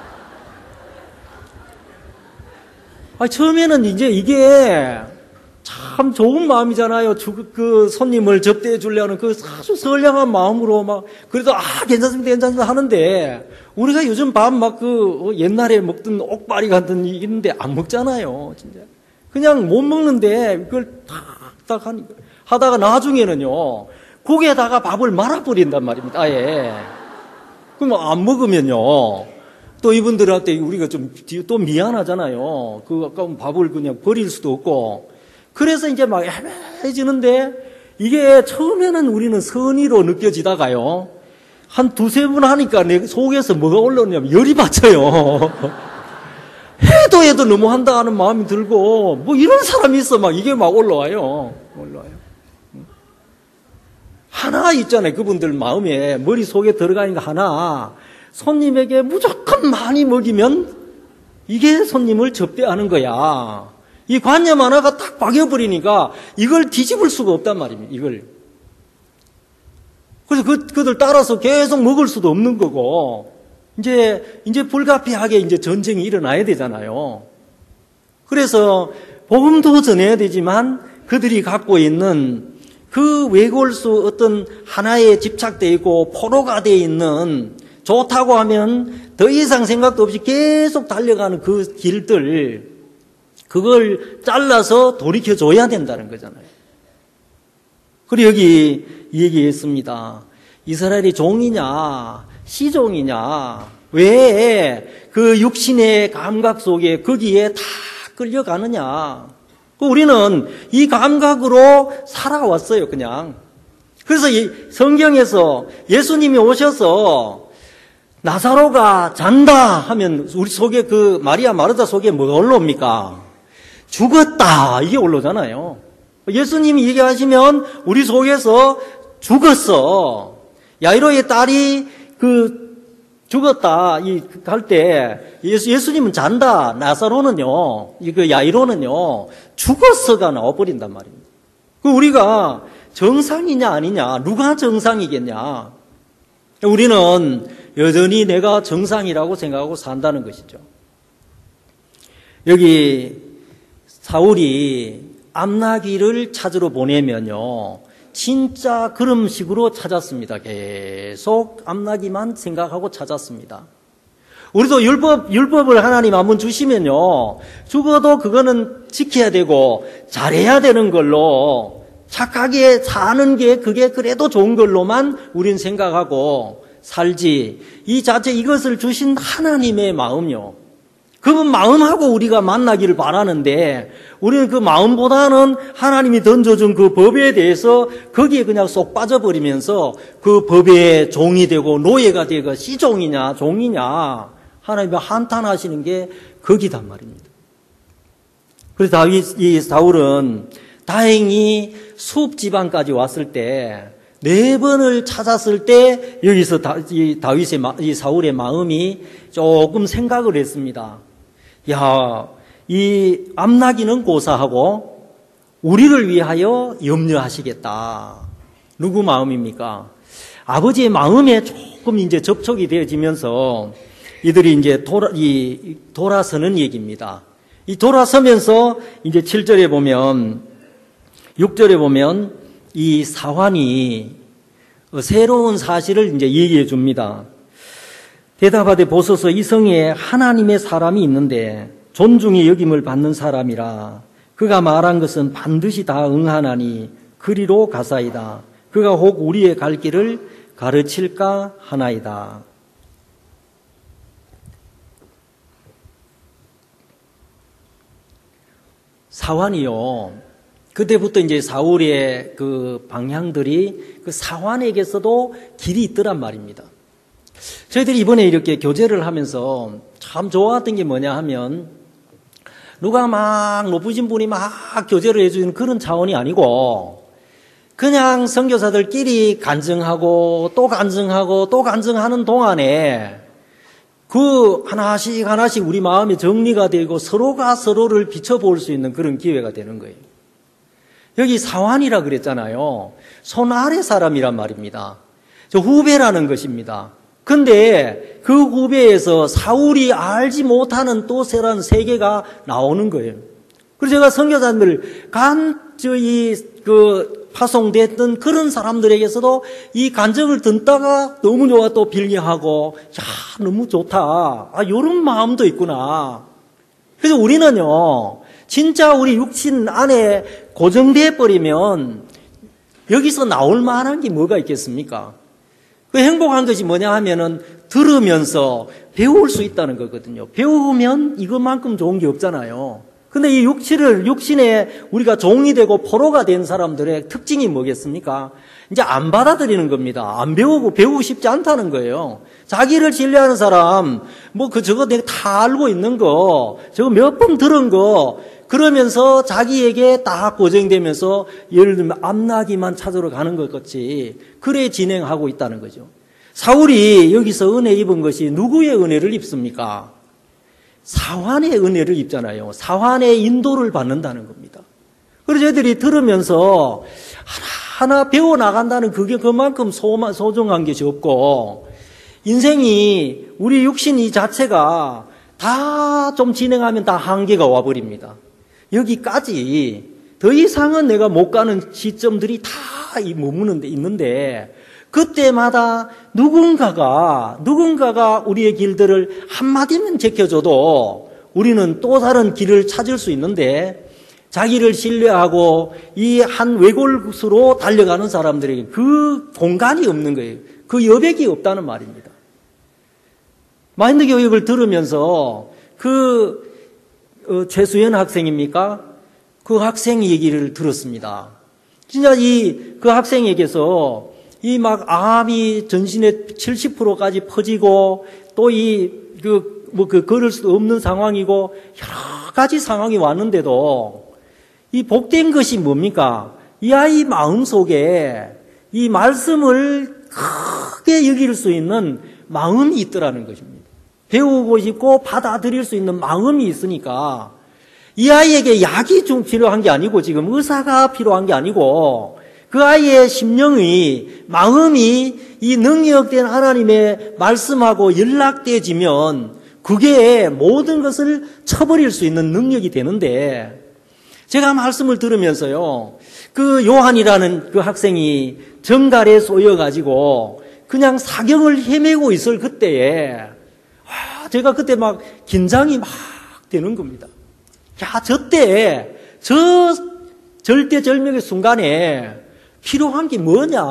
아, 처음에는 이제 이게 참 좋은 마음이잖아요. 주, 그 손님을 접대해 주려는 그 아주 선량한 마음으로 막, 그래도 아, 괜찮습니다, 괜찮습니다 하는데, 우리가 요즘 밥 막 그 옛날에 먹던 옥바리 같은 있는데 안 먹잖아요, 진짜. 그냥 못 먹는데 그걸 탁탁 하니까. 하다가 나중에는요, 국에다가 밥을 말아버린단 말입니다, 아예. 그럼 안 먹으면요, 또 이분들한테 우리가 좀 또 미안하잖아요. 그 아까운 밥을 그냥 버릴 수도 없고. 그래서 이제 막 애매해지는데, 이게 처음에는 우리는 선의로 느껴지다가요, 한 두세 번 하니까 내 속에서 뭐가 올라오냐면 열이 받쳐요. 해도 해도 너무 한다 하는 마음이 들고, 뭐 이런 사람이 있어. 막 이게 막 올라와요. 올라와요. 하나 있잖아요. 그분들 마음에, 머릿속에 들어가는 거 하나. 손님에게 무조건 많이 먹이면 이게 손님을 접대하는 거야. 이 관념 하나가 딱 박여버리니까 이걸 뒤집을 수가 없단 말입니다. 이걸. 그래서 그, 그들 따라서 계속 먹을 수도 없는 거고, 이제, 이제 불가피하게 이제 전쟁이 일어나야 되잖아요. 그래서 복음도 전해야 되지만 그들이 갖고 있는 그 외골 수 어떤 하나에 집착되어 있고 포로가 되어 있는, 좋다고 하면 더 이상 생각도 없이 계속 달려가는 그 길들, 그걸 잘라서 돌이켜줘야 된다는 거잖아요. 그리고 여기 얘기했습니다. 이스라엘이 종이냐 시종이냐, 왜 그 육신의 감각 속에 거기에 다 끌려가느냐. 우리는 이 감각으로 살아왔어요, 그냥. 그래서 이 성경에서 예수님이 오셔서 나사로가 잔다 하면 우리 속에, 그 마리아 마르다 속에 뭐가 올라옵니까? 죽었다, 이게 올라오잖아요. 예수님이 얘기하시면 우리 속에서 죽었어. 야이로의 딸이 그 죽었다 이 할 때 예수, 예수님은 잔다, 나사로는요, 이그 야이로는요 죽었어가 나와버린단 말입니다. 그 우리가 정상이냐 아니냐, 누가 정상이겠냐? 우리는 여전히 내가 정상이라고 생각하고 산다는 것이죠. 여기 사울이 암나기를 찾으러 보내면요, 진짜 그런 식으로 찾았습니다. 계속 암나기만 생각하고 찾았습니다. 우리도 율법, 율법을 하나님 한번 주시면요, 죽어도 그거는 지켜야 되고 잘해야 되는 걸로, 착하게 사는 게 그게 그래도 좋은 걸로만 우린 생각하고 살지, 이 자체 이것을 주신 하나님의 마음요, 그 마음하고 우리가 만나기를 바라는데, 우리는 그 마음보다는 하나님이 던져준 그 법에 대해서 거기에 그냥 쏙 빠져버리면서 그 법의 종이 되고 노예가 되고, 시종이냐 종이냐 하나님이 한탄하시는 게 거기단 말입니다. 그래서 다윗, 이 사울은 다행히 숲 지방까지 왔을 때, 네 번을 찾았을 때 여기서 다, 이 다윗의 이 사울의 마음이 조금 생각을 했습니다. 야, 이 암나기는 고사하고 우리를 위하여 염려하시겠다. 누구 마음입니까? 아버지의 마음에 조금 이제 접촉이 되어지면서 이들이 이제 돌아, 이 돌아서는 얘기입니다. 이 돌아서면서 이제 칠 절에 보면, 육 절에 보면 이 사환이 새로운 사실을 이제 얘기해 줍니다. 대답하되 보소서, 이 성에 하나님의 사람이 있는데 존중의 여김을 받는 사람이라. 그가 말한 것은 반드시 다 응하나니 그리로 가사이다. 그가 혹 우리의 갈 길을 가르칠까 하나이다. 사환이요. 그때부터 이제 사울의 그 방향들이 그 사환에게서도 길이 있더란 말입니다. 저희들이 이번에 이렇게 교제를 하면서 참 좋았던 게 뭐냐 하면 누가 막 높으신 분이 막 교제를 해주는 그런 차원이 아니고 그냥 선교사들끼리 간증하고 또 간증하고 또 간증하는 동안에 그 하나씩 하나씩 우리 마음이 정리가 되고 서로가 서로를 비춰볼 수 있는 그런 기회가 되는 거예요. 여기 사환이라 그랬잖아요. 손 아래 사람이란 말입니다. 저 후배라는 것입니다. 근데 그 후배에서 사울이 알지 못하는 또 새로운 세계가 나오는 거예요. 그래서 제가 선교사님들 간절히 그 파송됐던 그런 사람들에게서도 이 간증을 듣다가 너무 좋아 또 빌게하고 야 너무 좋다. 아 이런 마음도 있구나. 그래서 우리는요 진짜 우리 육신 안에 고정돼 버리면 여기서 나올 만한 게 뭐가 있겠습니까? 그 행복한 것이 뭐냐 하면은 들으면서 배울 수 있다는 거거든요. 배우면 이것만큼 좋은 게 없잖아요. 근데 이 육신을, 육신에 우리가 종이 되고 포로가 된 사람들의 특징이 뭐겠습니까? 이제 안 받아들이는 겁니다. 안 배우고 배우고 싶지 않다는 거예요. 자기를 신뢰하는 사람, 뭐 그 저거 내가 다 알고 있는 거, 저거 몇 번 들은 거, 그러면서 자기에게 딱 고정되면서 예를 들면 암나기만 찾으러 가는 것 같이 그래 진행하고 있다는 거죠. 사울이 여기서 은혜 입은 것이 누구의 은혜를 입습니까? 사환의 은혜를 입잖아요. 사환의 인도를 받는다는 겁니다. 그래서 저희들이 들으면서 하나하나 배워나간다는 그게 그만큼 소중한 것이 없고 인생이 우리 육신 이 자체가 다 좀 진행하면 다 한계가 와버립니다. 여기까지 더 이상은 내가 못 가는 시점들이 다 머무는 데 있는데 그때마다 누군가가 누군가가 우리의 길들을 한마디면 제껴줘도 우리는 또 다른 길을 찾을 수 있는데 자기를 신뢰하고 이 한 외골수로 달려가는 사람들에게 그 공간이 없는 거예요. 그 여백이 없다는 말입니다. 마인드 교육을 들으면서 그 어, 최수연 학생입니까? 그 학생 얘기를 들었습니다. 진짜 이 그 학생에게서 이 막 암이 전신의 칠십 퍼센트까지 퍼지고 또 이 그 뭐 그 걸을 수 없는 상황이고 여러 가지 상황이 왔는데도 이 복된 것이 뭡니까? 이 아이 마음 속에 이 말씀을 크게 여길 수 있는 마음이 있더라는 것입니다. 배우고 싶고 받아들일 수 있는 마음이 있으니까 이 아이에게 약이 좀 필요한 게 아니고 지금 의사가 필요한 게 아니고 그 아이의 심령이 마음이 이 능력된 하나님의 말씀하고 연락되어지면 그게 모든 것을 쳐버릴 수 있는 능력이 되는데 제가 말씀을 들으면서요 그 요한이라는 그 학생이 정갈에 쏘여가지고 그냥 사경을 헤매고 있을 그때에 제가 그때 막 긴장이 막 되는 겁니다. 야, 저 때, 저 절대절명의 순간에 필요한 게 뭐냐.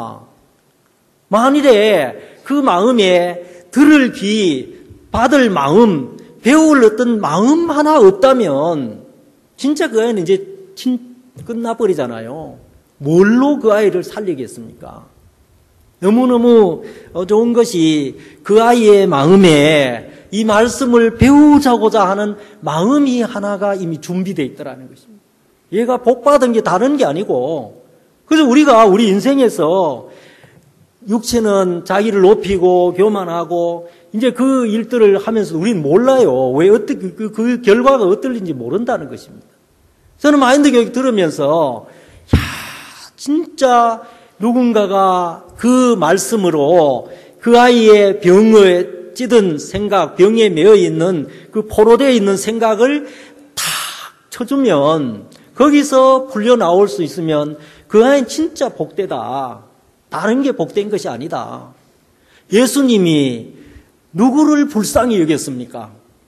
만일에 그 마음에 들을 귀, 받을 마음, 배울 어떤 마음 하나 없다면 진짜 그 아이는 이제 끝나버리잖아요. 뭘로 그 아이를 살리겠습니까? 너무너무 좋은 것이 그 아이의 마음에 이 말씀을 배우자고자 하는 마음이 하나가 이미 준비되어 있더라는 것입니다. 얘가 복받은 게 다른 게 아니고 그래서 우리가 우리 인생에서 육체는 자기를 높이고 교만하고 이제 그 일들을 하면서 우리는 몰라요. 왜 어떻게 그, 그 결과가 어떨는지 모른다는 것입니다. 저는 마인드 교육 들으면서 야 진짜 누군가가 그 말씀으로 그 아이의 병에 찌든 생각, 병에 매여 있는 그 포로되어 있는 생각을 탁 쳐주면 거기서 풀려 나올 수 있으면 그 아이는 진짜 복되다. 다른 게 복된 것이 아니다. 예수님이 누구를 불쌍히 여겼습니까?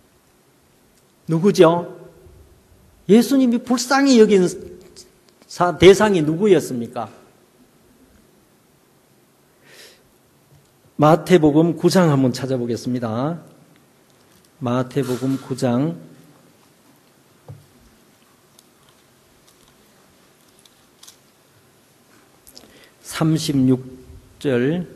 누구죠? 예수님이 불쌍히 여긴 대상이 누구였습니까? 마태복음 구 장 한번 찾아보겠습니다. 마태복음 구 장 삼십육 절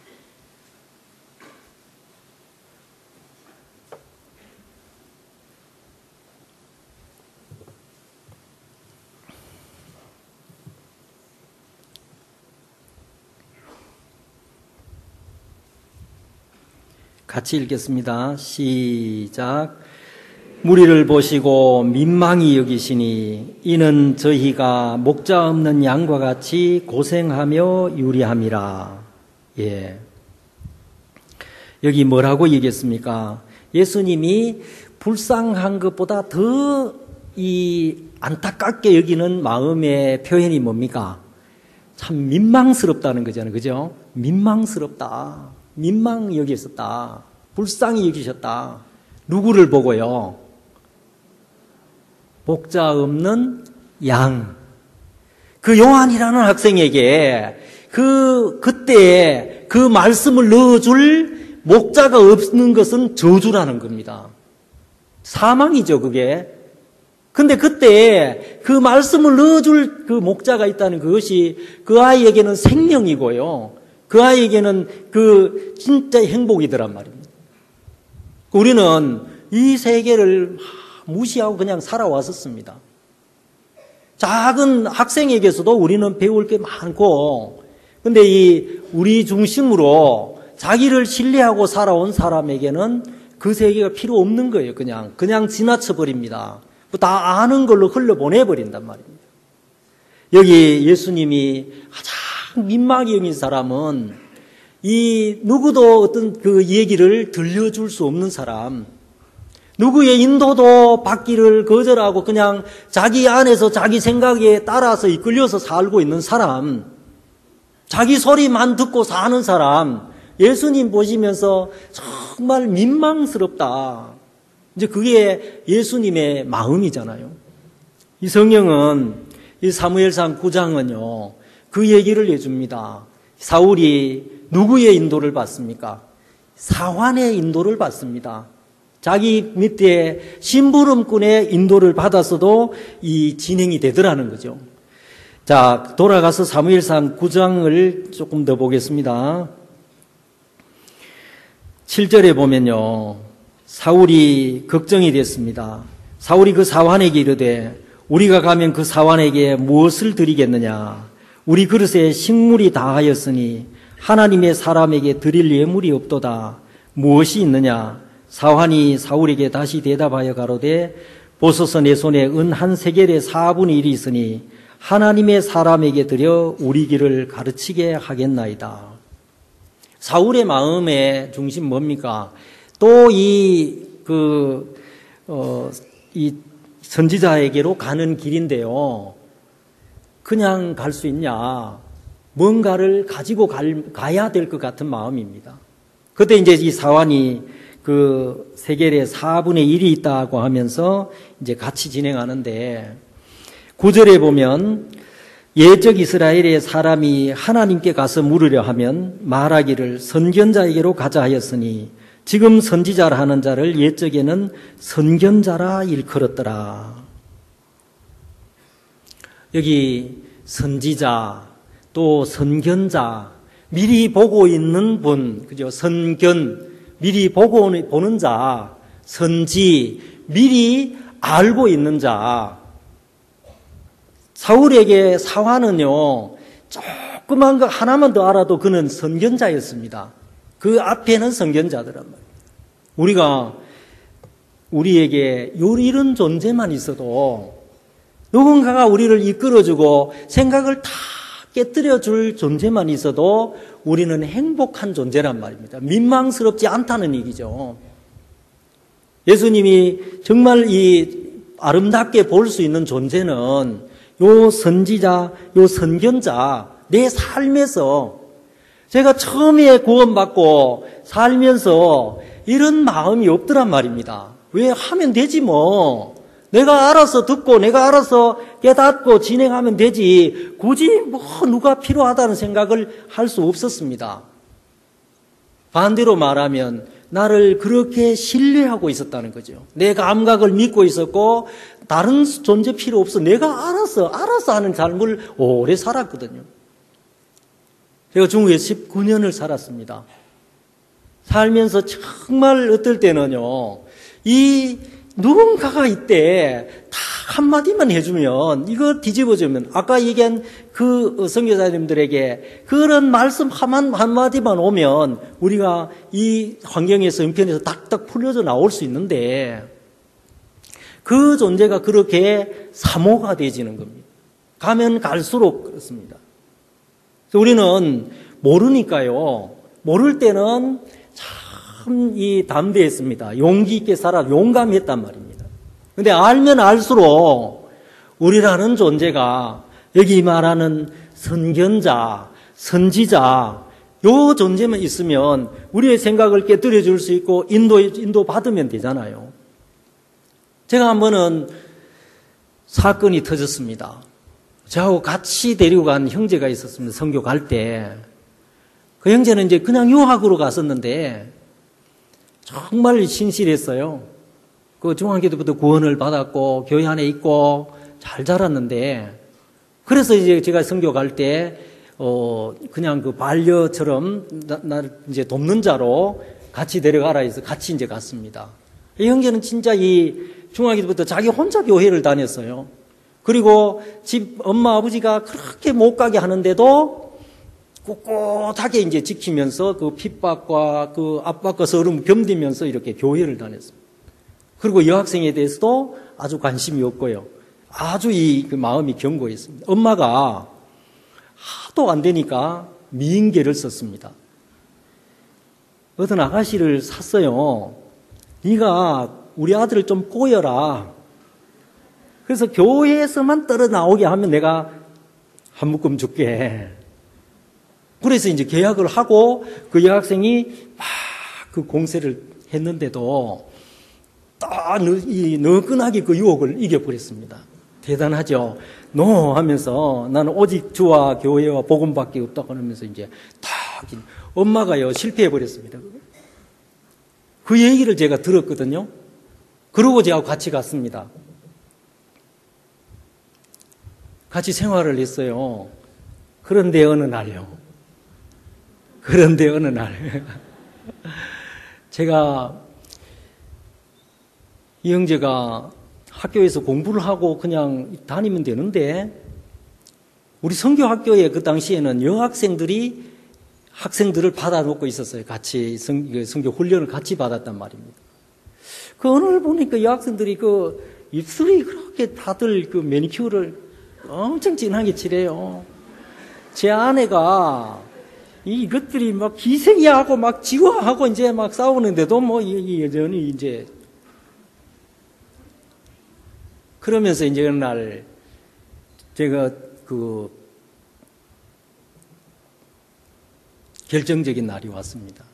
같이 읽겠습니다. 시작. 무리를 보시고 민망히 여기시니 이는 저희가 목자 없는 양과 같이 고생하며 유리함이라. 예. 여기 뭐라고 얘기했습니까? 예수님이 불쌍한 것보다 더 이 안타깝게 여기는 마음의 표현이 뭡니까? 참 민망스럽다는 거잖아요. 그죠? 민망스럽다. 민망히 여기셨다. 불쌍히 여기셨다. 누구를 보고요? 목자 없는 양. 그 요한이라는 학생에게 그, 그때 그 말씀을 넣어줄 목자가 없는 것은 저주라는 겁니다. 사망이죠, 그게. 근데 그때 그 말씀을 넣어줄 그 목자가 있다는 그것이 그 아이에게는 생명이고요. 그 아이에게는 그 진짜 행복이더란 말입니다. 우리는 이 세계를 무시하고 그냥 살아왔었습니다. 작은 학생에게서도 우리는 배울 게 많고, 근데 이 우리 중심으로 자기를 신뢰하고 살아온 사람에게는 그 세계가 필요 없는 거예요. 그냥 그냥 지나쳐 버립니다. 다 아는 걸로 흘려보내 버린단 말입니다. 여기 예수님이 가장 민망히 여긴 사람은 이 누구도 어떤 그 얘기를 들려줄 수 없는 사람, 누구의 인도도 받기를 거절하고 그냥 자기 안에서 자기 생각에 따라서 이끌려서 살고 있는 사람, 자기 소리만 듣고 사는 사람, 예수님 보시면서 정말 민망스럽다. 이제 그게 예수님의 마음이잖아요. 이 성경은, 이 사무엘상 구 장은요, 그 얘기를 해줍니다. 사울이 누구의 인도를 받습니까? 사환의 인도를 받습니다. 자기 밑에 심부름꾼의 인도를 받았어도 이 진행이 되더라는 거죠. 자, 돌아가서 사무엘상 구 장을 조금 더 보겠습니다. 칠 절에 보면요, 사울이 걱정이 됐습니다. 사울이 그 사환에게 이르되 우리가 가면 그 사환에게 무엇을 드리겠느냐? 우리 그릇에 식물이 다하였으니 하나님의 사람에게 드릴 예물이 없도다. 무엇이 있느냐? 사환이 사울에게 다시 대답하여 가로되 보소서 내 손에 은 한 세겔의 사분의 일이 있으니 하나님의 사람에게 드려 우리 길을 가르치게 하겠나이다. 사울의 마음의 중심 뭡니까? 또 이 그 어 이 선지자에게로 가는 길인데요. 그냥 갈 수 있냐? 뭔가를 가지고 갈, 가야 될 것 같은 마음입니다. 그때 이제 이 사환이 그 세겔의 사분의 일이 있다고 하면서 이제 같이 진행하는데, 구 절에 보면 예적 이스라엘의 사람이 하나님께 가서 물으려 하면 말하기를 선견자에게로 가자 하였으니 지금 선지자라 하는 자를 옛적에는 선견자라 일컬었더라. 여기 선지자 또 선견자, 미리 보고 있는 분, 그죠? 선견, 미리 보고 보는 자, 선지, 미리 알고 있는 자. 사울에게 사환은요, 조그만 거 하나만 더 알아도 그는 선견자였습니다. 그 앞에는 선견자더란 말이에요. 우리가, 우리에게 이런 존재만 있어도 누군가가 우리를 이끌어주고 생각을 다 깨뜨려줄 존재만 있어도 우리는 행복한 존재란 말입니다. 민망스럽지 않다는 얘기죠. 예수님이 정말 이 아름답게 볼 수 있는 존재는 요 선지자, 요 선견자, 내 삶에서 제가 처음에 구원받고 살면서 이런 마음이 없더란 말입니다. 왜 하면 되지 뭐. 내가 알아서 듣고 내가 알아서 깨닫고 진행하면 되지 굳이 뭐 누가 필요하다는 생각을 할 수 없었습니다. 반대로 말하면 나를 그렇게 신뢰하고 있었다는 거죠. 내 감각을 믿고 있었고 다른 존재 필요 없어. 내가 알아서 알아서 하는 삶을 오래 살았거든요. 제가 중국에 십구 년을 살았습니다. 살면서 정말 어떨 때는요, 이 누군가가 이때 다 한마디만 해주면, 이거 뒤집어주면, 아까 얘기한 그 선교사님들에게 그런 말씀 한, 한마디만 오면 우리가 이 환경에서, 형편에서 딱딱 풀려져 나올 수 있는데, 그 존재가 그렇게 사모가 되어지는 겁니다. 가면 갈수록 그렇습니다. 우리는 모르니까요, 모를 때는 참 이 담대했습니다. 용기 있게 살아 용감했단 말입니다. 근데 알면 알수록 우리라는 존재가 여기 말하는 선견자, 선지자, 요 존재만 있으면 우리의 생각을 깨뜨려 줄 수 있고 인도, 인도 받으면 되잖아요. 제가 한 번은 사건이 터졌습니다. 저하고 같이 데리고 간 형제가 있었습니다. 선교 갈 때. 그 형제는 이제 그냥 유학으로 갔었는데 정말 신실했어요. 그 중학교 때부터 구원을 받았고 교회 안에 있고 잘 자랐는데, 그래서 이제 제가 선교 갈 때 어 그냥 그 반려처럼 나, 나 이제 돕는 자로 같이 데려가라 해서 같이 이제 갔습니다. 이 형제는 진짜 이 중학교 때부터 자기 혼자 교회를 다녔어요. 그리고 집 엄마 아버지가 그렇게 못 가게 하는데도 꿋꿋하게 이제 지키면서 그 핍박과 그 압박과 서름 견디면서 이렇게 교회를 다녔습니다. 그리고 여학생에 대해서도 아주 관심이 없고요. 아주 이 그 마음이 견고했습니다. 엄마가 하도 안 되니까 미인계를 썼습니다. 어떤 아가씨를 샀어요. 네가 우리 아들을 좀 꼬여라. 그래서 교회에서만 떨어 나오게 하면 내가 한 묶음 줄게. 그래서 이제 계약을 하고 그 여학생이 막 그 공세를 했는데도 딱 너끈하게 그 유혹을 이겨버렸습니다. 대단하죠. 노 하면서 나는 오직 주와 교회와 복음밖에 없다고 하면서 이제 딱 엄마가요 실패해버렸습니다. 그 얘기를 제가 들었거든요. 그러고 제가 같이 갔습니다. 같이 생활을 했어요. 그런데 어느 날요. 그런데 어느 날 제가 이 형제가 학교에서 공부를 하고 그냥 다니면 되는데, 우리 선교학교에 그 당시에는 여학생들이 학생들을 받아놓고 있었어요. 같이 선, 선교 훈련을 같이 받았단 말입니다. 그 어느 날 보니까 여학생들이 그 입술이 그렇게 다들 그 매니큐어를 엄청 진하게 칠해요. 제 아내가 이것들이 막 기생이하고 막 지화하고 이제 막 싸우는데도 뭐 여전히 이제 그러면서 이제 어느 날 제가 그 결정적인 날이 왔습니다.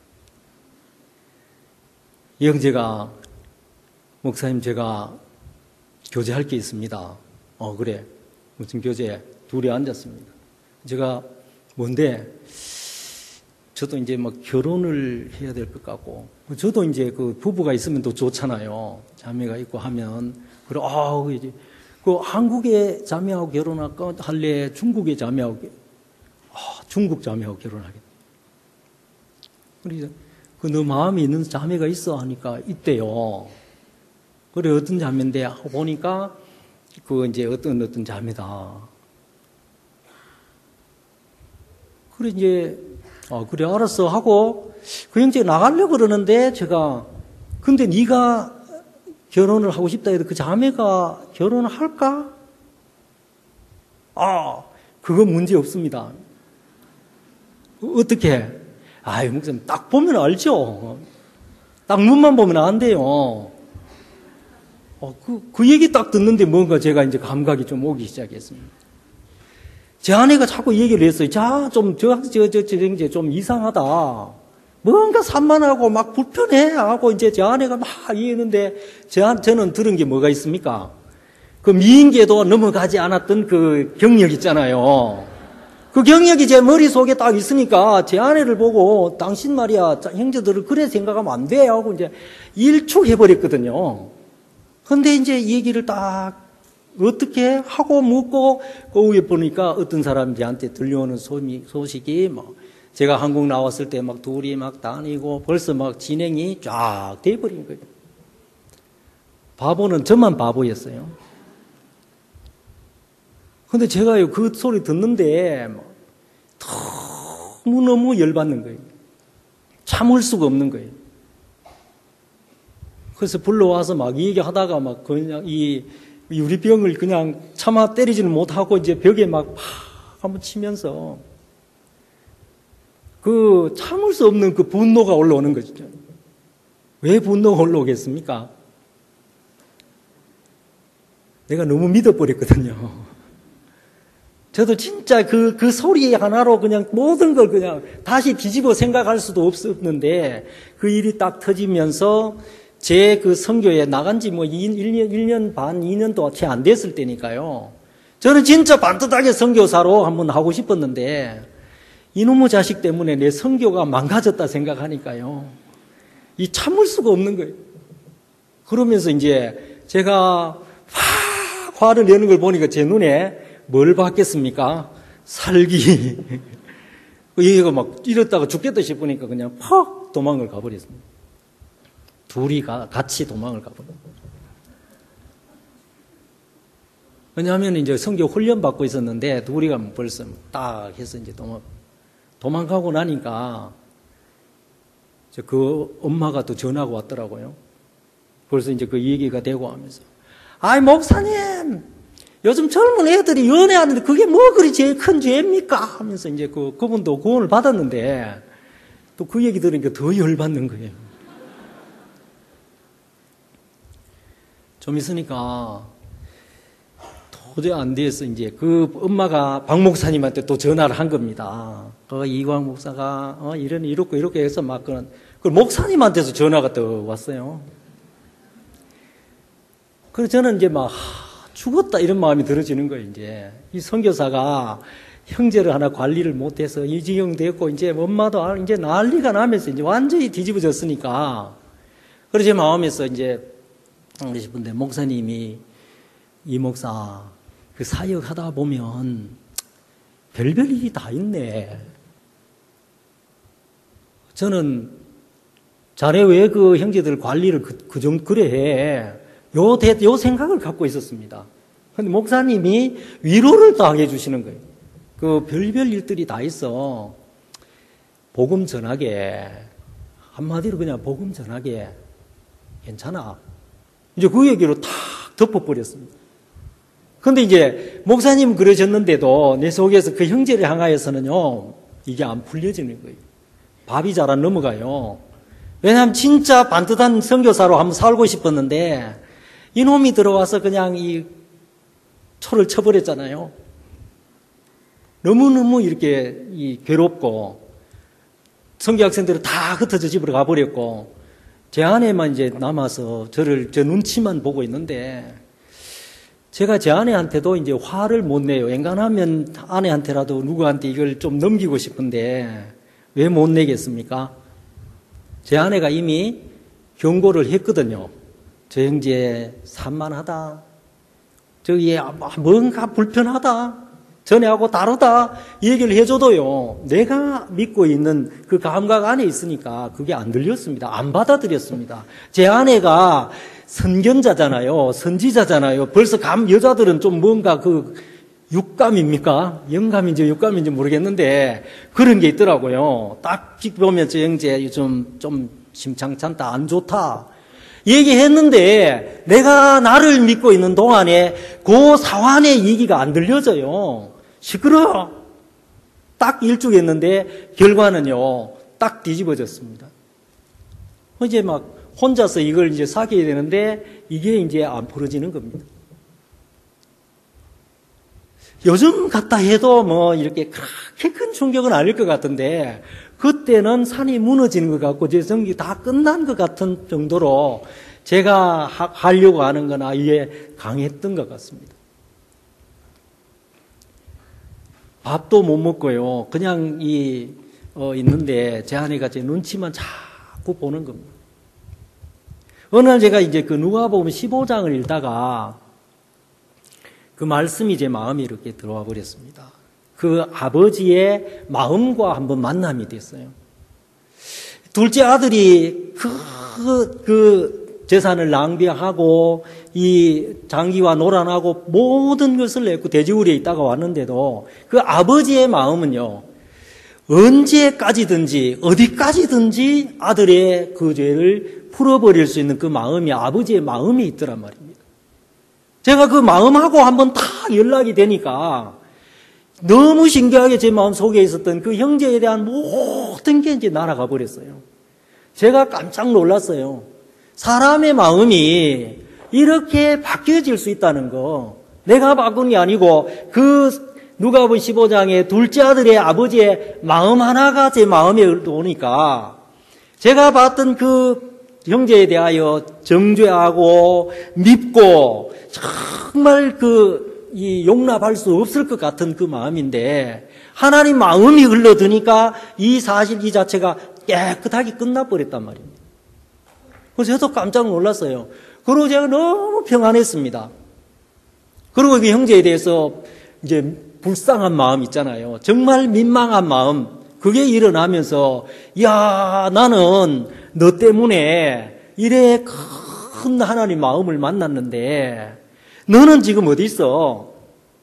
이 형제가 목사님 제가 교제할 게 있습니다. 어 그래 무슨 교제? 둘이 앉았습니다. 제가 뭔데? 저도 이제 막 결혼을 해야 될 것 같고, 저도 이제 그 부부가 있으면 더 좋잖아요. 자매가 있고 하면. 그래, 아, 이제 그 한국의 자매하고 결혼할까? 할래? 중국의 자매하고, 아, 중국 자매하고 결혼하겠다. 그래서 그 너 마음에 있는 자매가 있어 하니까 있대요. 그래, 어떤 자매인데 하고 보니까 그 이제 어떤 어떤 자매다. 그래, 이제 어, 그래, 알았어 하고, 그 형제가 나가려고 그러는데, 제가, 근데 네가 결혼을 하고 싶다 해도 그 자매가 결혼을 할까? 아, 그거 문제 없습니다. 어떻게? 아유, 목사님, 딱 보면 알죠? 딱 눈만 보면 안 돼요. 어, 그, 그 얘기 딱 듣는데 뭔가 제가 이제 감각이 좀 오기 시작했습니다. 제 아내가 자꾸 얘기를 했어요. 자, 좀, 저, 저, 저, 저, 이제 좀 이상하다. 뭔가 산만하고 막 불편해. 하고 이제 제 아내가 막 이해했는데, 저, 저는 들은 게 뭐가 있습니까? 그 미인계도 넘어가지 않았던 그 경력 있잖아요. 그 경력이 제 머릿속에 딱 있으니까 제 아내를 보고, 당신 말이야, 형제들을 그래 생각하면 안 돼. 하고 이제 일축해버렸거든요. 근데 이제 이 얘기를 딱 어떻게 하고 묻고 그 위에 보니까 어떤 사람이 저한테 들려오는 소식이 뭐 제가 한국 나왔을 때 막 둘이 막 다니고 벌써 막 진행이 쫙 돼버린 거예요. 바보는 저만 바보였어요. 근데 제가요, 그 소리 듣는데 너무너무 열받는 거예요. 참을 수가 없는 거예요. 그래서 불러와서 막 얘기하다가 막 그냥 이 유리병을 그냥 참아 때리지는 못하고 이제 벽에 막 팍 한번 치면서 그 참을 수 없는 그 분노가 올라오는 거죠. 왜 분노가 올라오겠습니까? 내가 너무 믿어버렸거든요. 저도 진짜 그, 그 소리 하나로 그냥 모든 걸 그냥 다시 뒤집어 생각할 수도 없었는데 그 일이 딱 터지면서 제 그 선교에 나간 지 뭐 일 년, 일 년 반, 이 년도 채 안 됐을 때니까요. 저는 진짜 반듯하게 선교사로 한번 하고 싶었는데 이놈의 자식 때문에 내 선교가 망가졌다 생각하니까요. 이 참을 수가 없는 거예요. 그러면서 이제 제가 확 화를 내는 걸 보니까 제 눈에 뭘 봤겠습니까? 살기. 얘가 막 이랬다가 죽겠다 싶으니까 그냥 팍 도망을 가버렸습니다. 둘이 가, 같이 도망을 가버렸습니다. 왜냐하면 이제 성교 훈련 받고 있었는데 둘이가 벌써 딱 해서 이제 도망, 도망가고 나니까 그 엄마가 또 전화가 왔더라고요. 그래서 이제 그 얘기가 되고 하면서 아이 목사님 요즘 젊은 애들이 연애하는데 그게 뭐 그리 제일 큰 죄입니까? 하면서 이제 그, 그분도 구원을 받았는데 또 그 얘기 들으니까 더 열받는 거예요. 좀 있으니까 도저히 안 돼서 이제 그 엄마가 박 목사님한테 또 전화를 한 겁니다. 그 이광 목사가 어, 이런 이렇고 이렇게 해서 막 그런 그 목사님한테서 전화가 또 왔어요. 그래서 저는 이제 막 죽었다 이런 마음이 들어지는 거예요. 이제 이 선교사가 형제를 하나 관리를 못해서 이지경 됐고 이제 엄마도 이제 난리가 나면서 이제 완전히 뒤집어졌으니까 그래서 제 마음에서 이제 싶은데 목사님이 이 목사 그 사역 하다 보면 별별 일이 다 있네. 저는 자네 왜 그 형제들 관리를 그, 그 정도 그래 해. 요, 대, 요 생각을 갖고 있었습니다. 근데 목사님이 위로를 또 하게 해주시는 거예요. 그 별별 일들이 다 있어. 복음 전하게. 한마디로 그냥 복음 전하게. 괜찮아. 이제 그 얘기로 탁 덮어버렸습니다. 근데 이제 목사님 그러셨는데도 내 속에서 그 형제를 향하여서는요, 이게 안 풀려지는 거예요. 밥이 잘 안 넘어가요. 왜냐하면 진짜 반듯한 선교사로 한번 살고 싶었는데 이놈이 들어와서 그냥 이 초를 쳐버렸잖아요. 너무너무 이렇게 이 괴롭고 선교 학생들은 다 흩어져 집으로 가버렸고 제 아내만 이제 남아서 저를 저 눈치만 보고 있는데 제가 제 아내한테도 이제 화를 못 내요. 앵간하면 아내한테라도 누구한테 이걸 좀 넘기고 싶은데 왜 못 내겠습니까? 제 아내가 이미 경고를 했거든요. 저 형제 산만하다. 저기 뭔가 불편하다. 전에하고 다르다. 이 얘기를 해줘도요. 내가 믿고 있는 그 감각 안에 있으니까 그게 안 들렸습니다. 안 받아들였습니다. 제 아내가 선견자잖아요. 선지자잖아요. 벌써 감 여자들은 좀 뭔가 그 육감입니까? 영감인지 육감인지 모르겠는데 그런 게 있더라고요. 딱 보면 저 형제 요즘 좀 심창찮다, 안 좋다 얘기했는데 내가 나를 믿고 있는 동안에 그 사환의 얘기가 안 들려져요. 시끄러워. 딱 일주했는데 결과는요 딱 뒤집어졌습니다. 이제 막 혼자서 이걸 이제 사귀어야 되는데 이게 이제 안 풀어지는 겁니다. 요즘 같다 해도 뭐 이렇게 그렇게 큰 충격은 아닐 것 같은데 그때는 산이 무너지는 것 같고 제 성기 다 끝난 것 같은 정도로 제가 하, 하려고 하는 거나 이게 강했던 것 같습니다. 밥도 못 먹고요. 그냥 이, 어, 있는데 제 아내가 제 눈치만 자꾸 보는 겁니다. 어느 날 제가 이제 그 누가복음 십오 장을 읽다가 그 말씀이 제 마음에 이렇게 들어와 버렸습니다. 그 아버지의 마음과 한번 만남이 됐어요. 둘째 아들이 그, 그 재산을 낭비하고 이 장기와 노란하고 모든 것을 냈고 돼지우리에 있다가 왔는데도 그 아버지의 마음은요, 언제까지든지 어디까지든지 아들의 그 죄를 풀어버릴 수 있는 그 마음이 아버지의 마음이 있더란 말입니다. 제가 그 마음하고 한번 탁 연락이 되니까 너무 신기하게 제 마음 속에 있었던 그 형제에 대한 모든 게 이제 날아가 버렸어요. 제가 깜짝 놀랐어요. 사람의 마음이 이렇게 바뀌어질 수 있다는 거. 내가 바꾼 게 아니고 그 누가복음 십오 장의 둘째 아들의 아버지의 마음 하나가 제 마음에 오니까 제가 봤던 그 형제에 대하여 정죄하고 밉고 정말 그 이 용납할 수 없을 것 같은 그 마음인데 하나님 마음이 흘러드니까 이 사실 이 자체가 깨끗하게 끝나버렸단 말입니다. 그래서 저도 깜짝 놀랐어요. 그리고 제가 너무 평안했습니다. 그리고 그 형제에 대해서 이제 불쌍한 마음 있잖아요. 정말 민망한 마음. 그게 일어나면서, 야, 나는 너 때문에 이래 큰 하나님 마음을 만났는데, 너는 지금 어디 있어?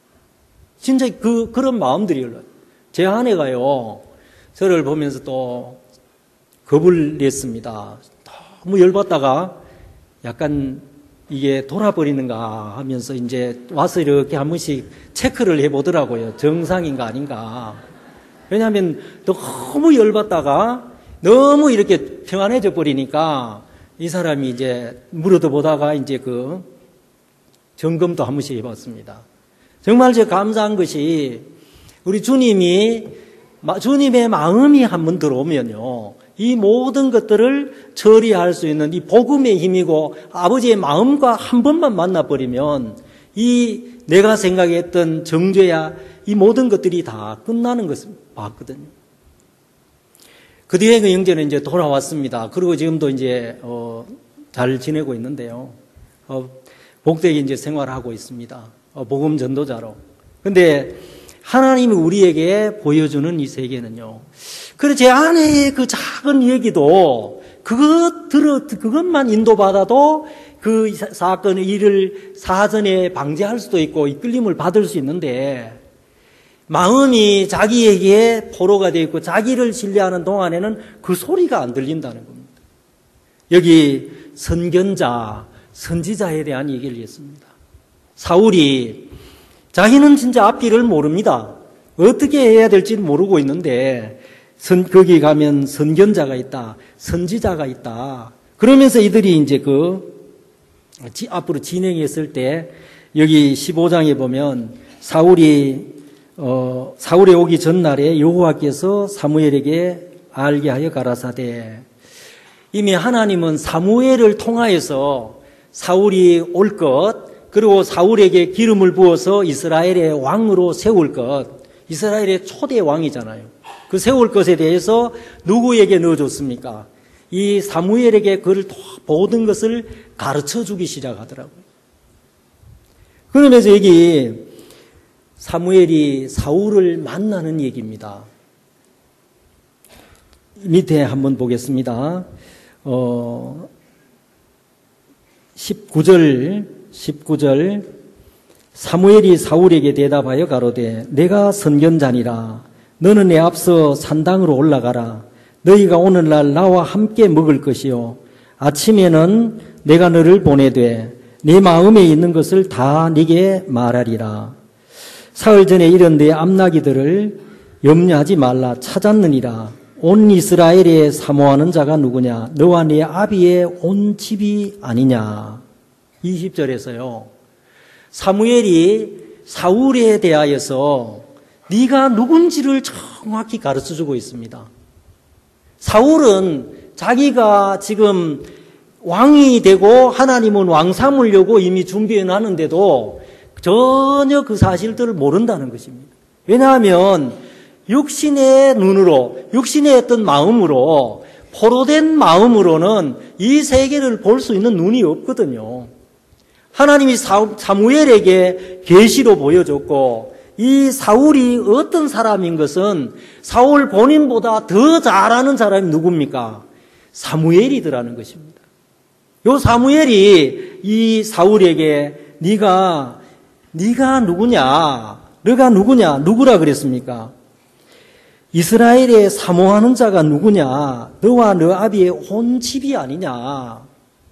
진짜 그, 그런 마음들이 흘러요. 제 아내가요, 저를 보면서 또 겁을 냈습니다. 너무 열받다가 약간 이게 돌아버리는가 하면서 이제 와서 이렇게 한 번씩 체크를 해보더라고요. 정상인가 아닌가. 왜냐하면 너무 열받다가 너무 이렇게 평안해져 버리니까 이 사람이 이제 물어도 보다가 이제 그 점검도 한 번씩 해봤습니다. 정말 제가 감사한 것이 우리 주님이, 주님의 마음이 한 번 들어오면요. 이 모든 것들을 처리할 수 있는 이 복음의 힘이고 아버지의 마음과 한 번만 만나버리면 이 내가 생각했던 정죄야 이 모든 것들이 다 끝나는 것을 봤거든요. 그 뒤에 그 형제는 이제 돌아왔습니다. 그리고 지금도 이제 어, 잘 지내고 있는데요. 어, 복되게 이제 생활하고 있습니다. 어, 복음 전도자로. 근데 하나님이 우리에게 보여주는 이 세계는요. 그래, 제 아내의 그 작은 얘기도, 그것 들어, 그것만 인도받아도 그 사건의 일을 사전에 방지할 수도 있고, 이끌림을 받을 수 있는데, 마음이 자기에게 포로가 되어 있고, 자기를 신뢰하는 동안에는 그 소리가 안 들린다는 겁니다. 여기 선견자, 선지자에 대한 얘기를 했습니다. 사울이 자기는 진짜 앞길을 모릅니다. 어떻게 해야 될지 모르고 있는데 선, 거기 가면 선견자가 있다. 선지자가 있다. 그러면서 이들이 이제 그 지, 앞으로 진행했을 때 여기 십오 장에 보면 사울이 어, 사울에 오기 전날에 여호와께서 사무엘에게 알게 하여 가라사대 이미 하나님은 사무엘을 통하여서 사울이 올 것 그리고 사울에게 기름을 부어서 이스라엘의 왕으로 세울 것, 이스라엘의 초대 왕이잖아요. 그 세울 것에 대해서 누구에게 넣어줬습니까? 이 사무엘에게 그를 모든 것을 가르쳐 주기 시작하더라고요. 그러면서 여기 사무엘이 사울을 만나는 얘기입니다. 밑에 한번 보겠습니다. 어, 십구 절 십구 절 사무엘이 사울에게 대답하여 가로되 내가 선견자니라 너는 내 앞서 산당으로 올라가라 너희가 오늘날 나와 함께 먹을 것이요 아침에는 내가 너를 보내되 내 마음에 있는 것을 다 네게 말하리라 사흘 전에 이런 내 암나기들을 염려하지 말라 찾았느니라 온 이스라엘에 사모하는 자가 누구냐 너와 네 아비의 온 집이 아니냐 이십 절에서요. 사무엘이 사울에 대하여서 네가 누군지를 정확히 가르쳐주고 있습니다. 사울은 자기가 지금 왕이 되고 하나님은 왕 삼으려고 이미 준비해놨는데도 전혀 그 사실들을 모른다는 것입니다. 왜냐하면 육신의 눈으로 육신의 어떤 마음으로 포로된 마음으로는 이 세계를 볼 수 있는 눈이 없거든요. 하나님이 사무엘에게 계시로 보여줬고 이 사울이 어떤 사람인 것은 사울 본인보다 더 잘 아는 사람이 누굽니까? 사무엘이더라는 것입니다. 요 사무엘이 이 사울에게 네가 네가 누구냐? 너가 누구냐? 누구라 그랬습니까? 이스라엘에 사모하는 자가 누구냐? 너와 너 아비의 온 집이 아니냐?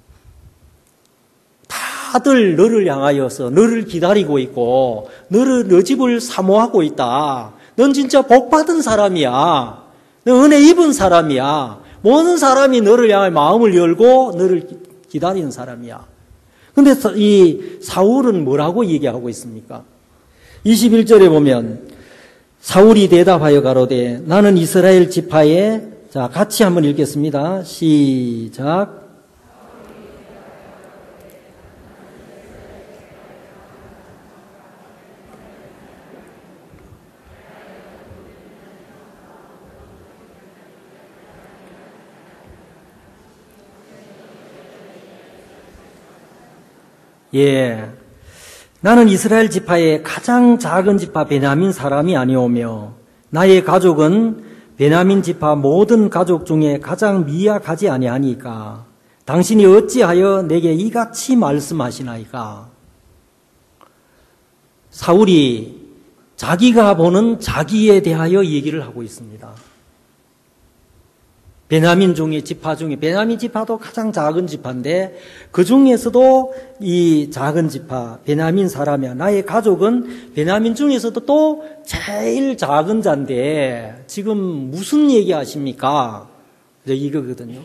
다들 너를 향하여서 너를 기다리고 있고 너를 너 집을 사모하고 있다. 넌 진짜 복받은 사람이야. 너 은혜 입은 사람이야. 모든 사람이 너를 향해 마음을 열고 너를 기다리는 사람이야. 근데 이 사울은 뭐라고 얘기하고 있습니까? 이십일 절에 보면 사울이 대답하여 가로되 나는 이스라엘 지파에, 자 같이 한번 읽겠습니다. 시작. 예, 나는 이스라엘 지파의 가장 작은 지파 베냐민 사람이 아니오며 나의 가족은 베냐민 지파 모든 가족 중에 가장 미약하지 아니하니까 당신이 어찌하여 내게 이같이 말씀하시나이까? 사울이 자기가 보는 자기에 대하여 얘기를 하고 있습니다. 베냐민 중에 지파 중에 베냐민 지파도 가장 작은 지파인데 그 중에서도 이 작은 지파 베냐민 사람이야. 나의 가족은 베냐민 중에서도 또 제일 작은 자인데 지금 무슨 얘기하십니까? 이거거든요.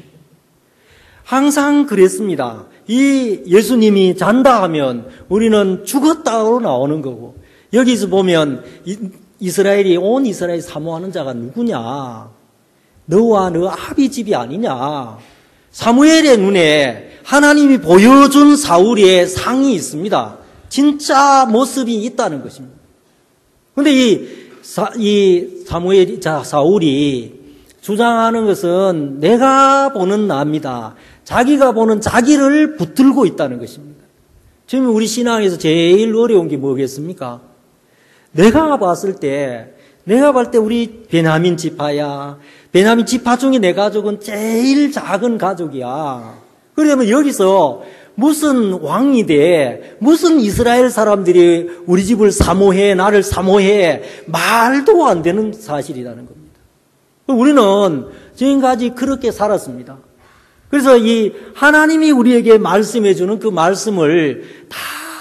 항상 그랬습니다. 이 예수님이 잔다 하면 우리는 죽었다로 나오는 거고 여기서 보면 이스라엘이 온 이스라엘 사모하는 자가 누구냐? 너와 너 아비 집이 아니냐. 사무엘의 눈에 하나님이 보여준 사울의 상이 있습니다. 진짜 모습이 있다는 것입니다. 그런데 이, 사, 이 사무엘, 자, 사울이 주장하는 것은 내가 보는 나입니다. 자기가 보는 자기를 붙들고 있다는 것입니다. 지금 우리 신앙에서 제일 어려운 게 뭐겠습니까? 내가 봤을 때, 내가 봤을 때 우리 베냐민 지파야. 베냐민 지파 중에 내 가족은 제일 작은 가족이야. 그러면 여기서 무슨 왕이 돼, 무슨 이스라엘 사람들이 우리 집을 사모해, 나를 사모해, 말도 안 되는 사실이라는 겁니다. 우리는 지금까지 그렇게 살았습니다. 그래서 이 하나님이 우리에게 말씀해 주는 그 말씀을 다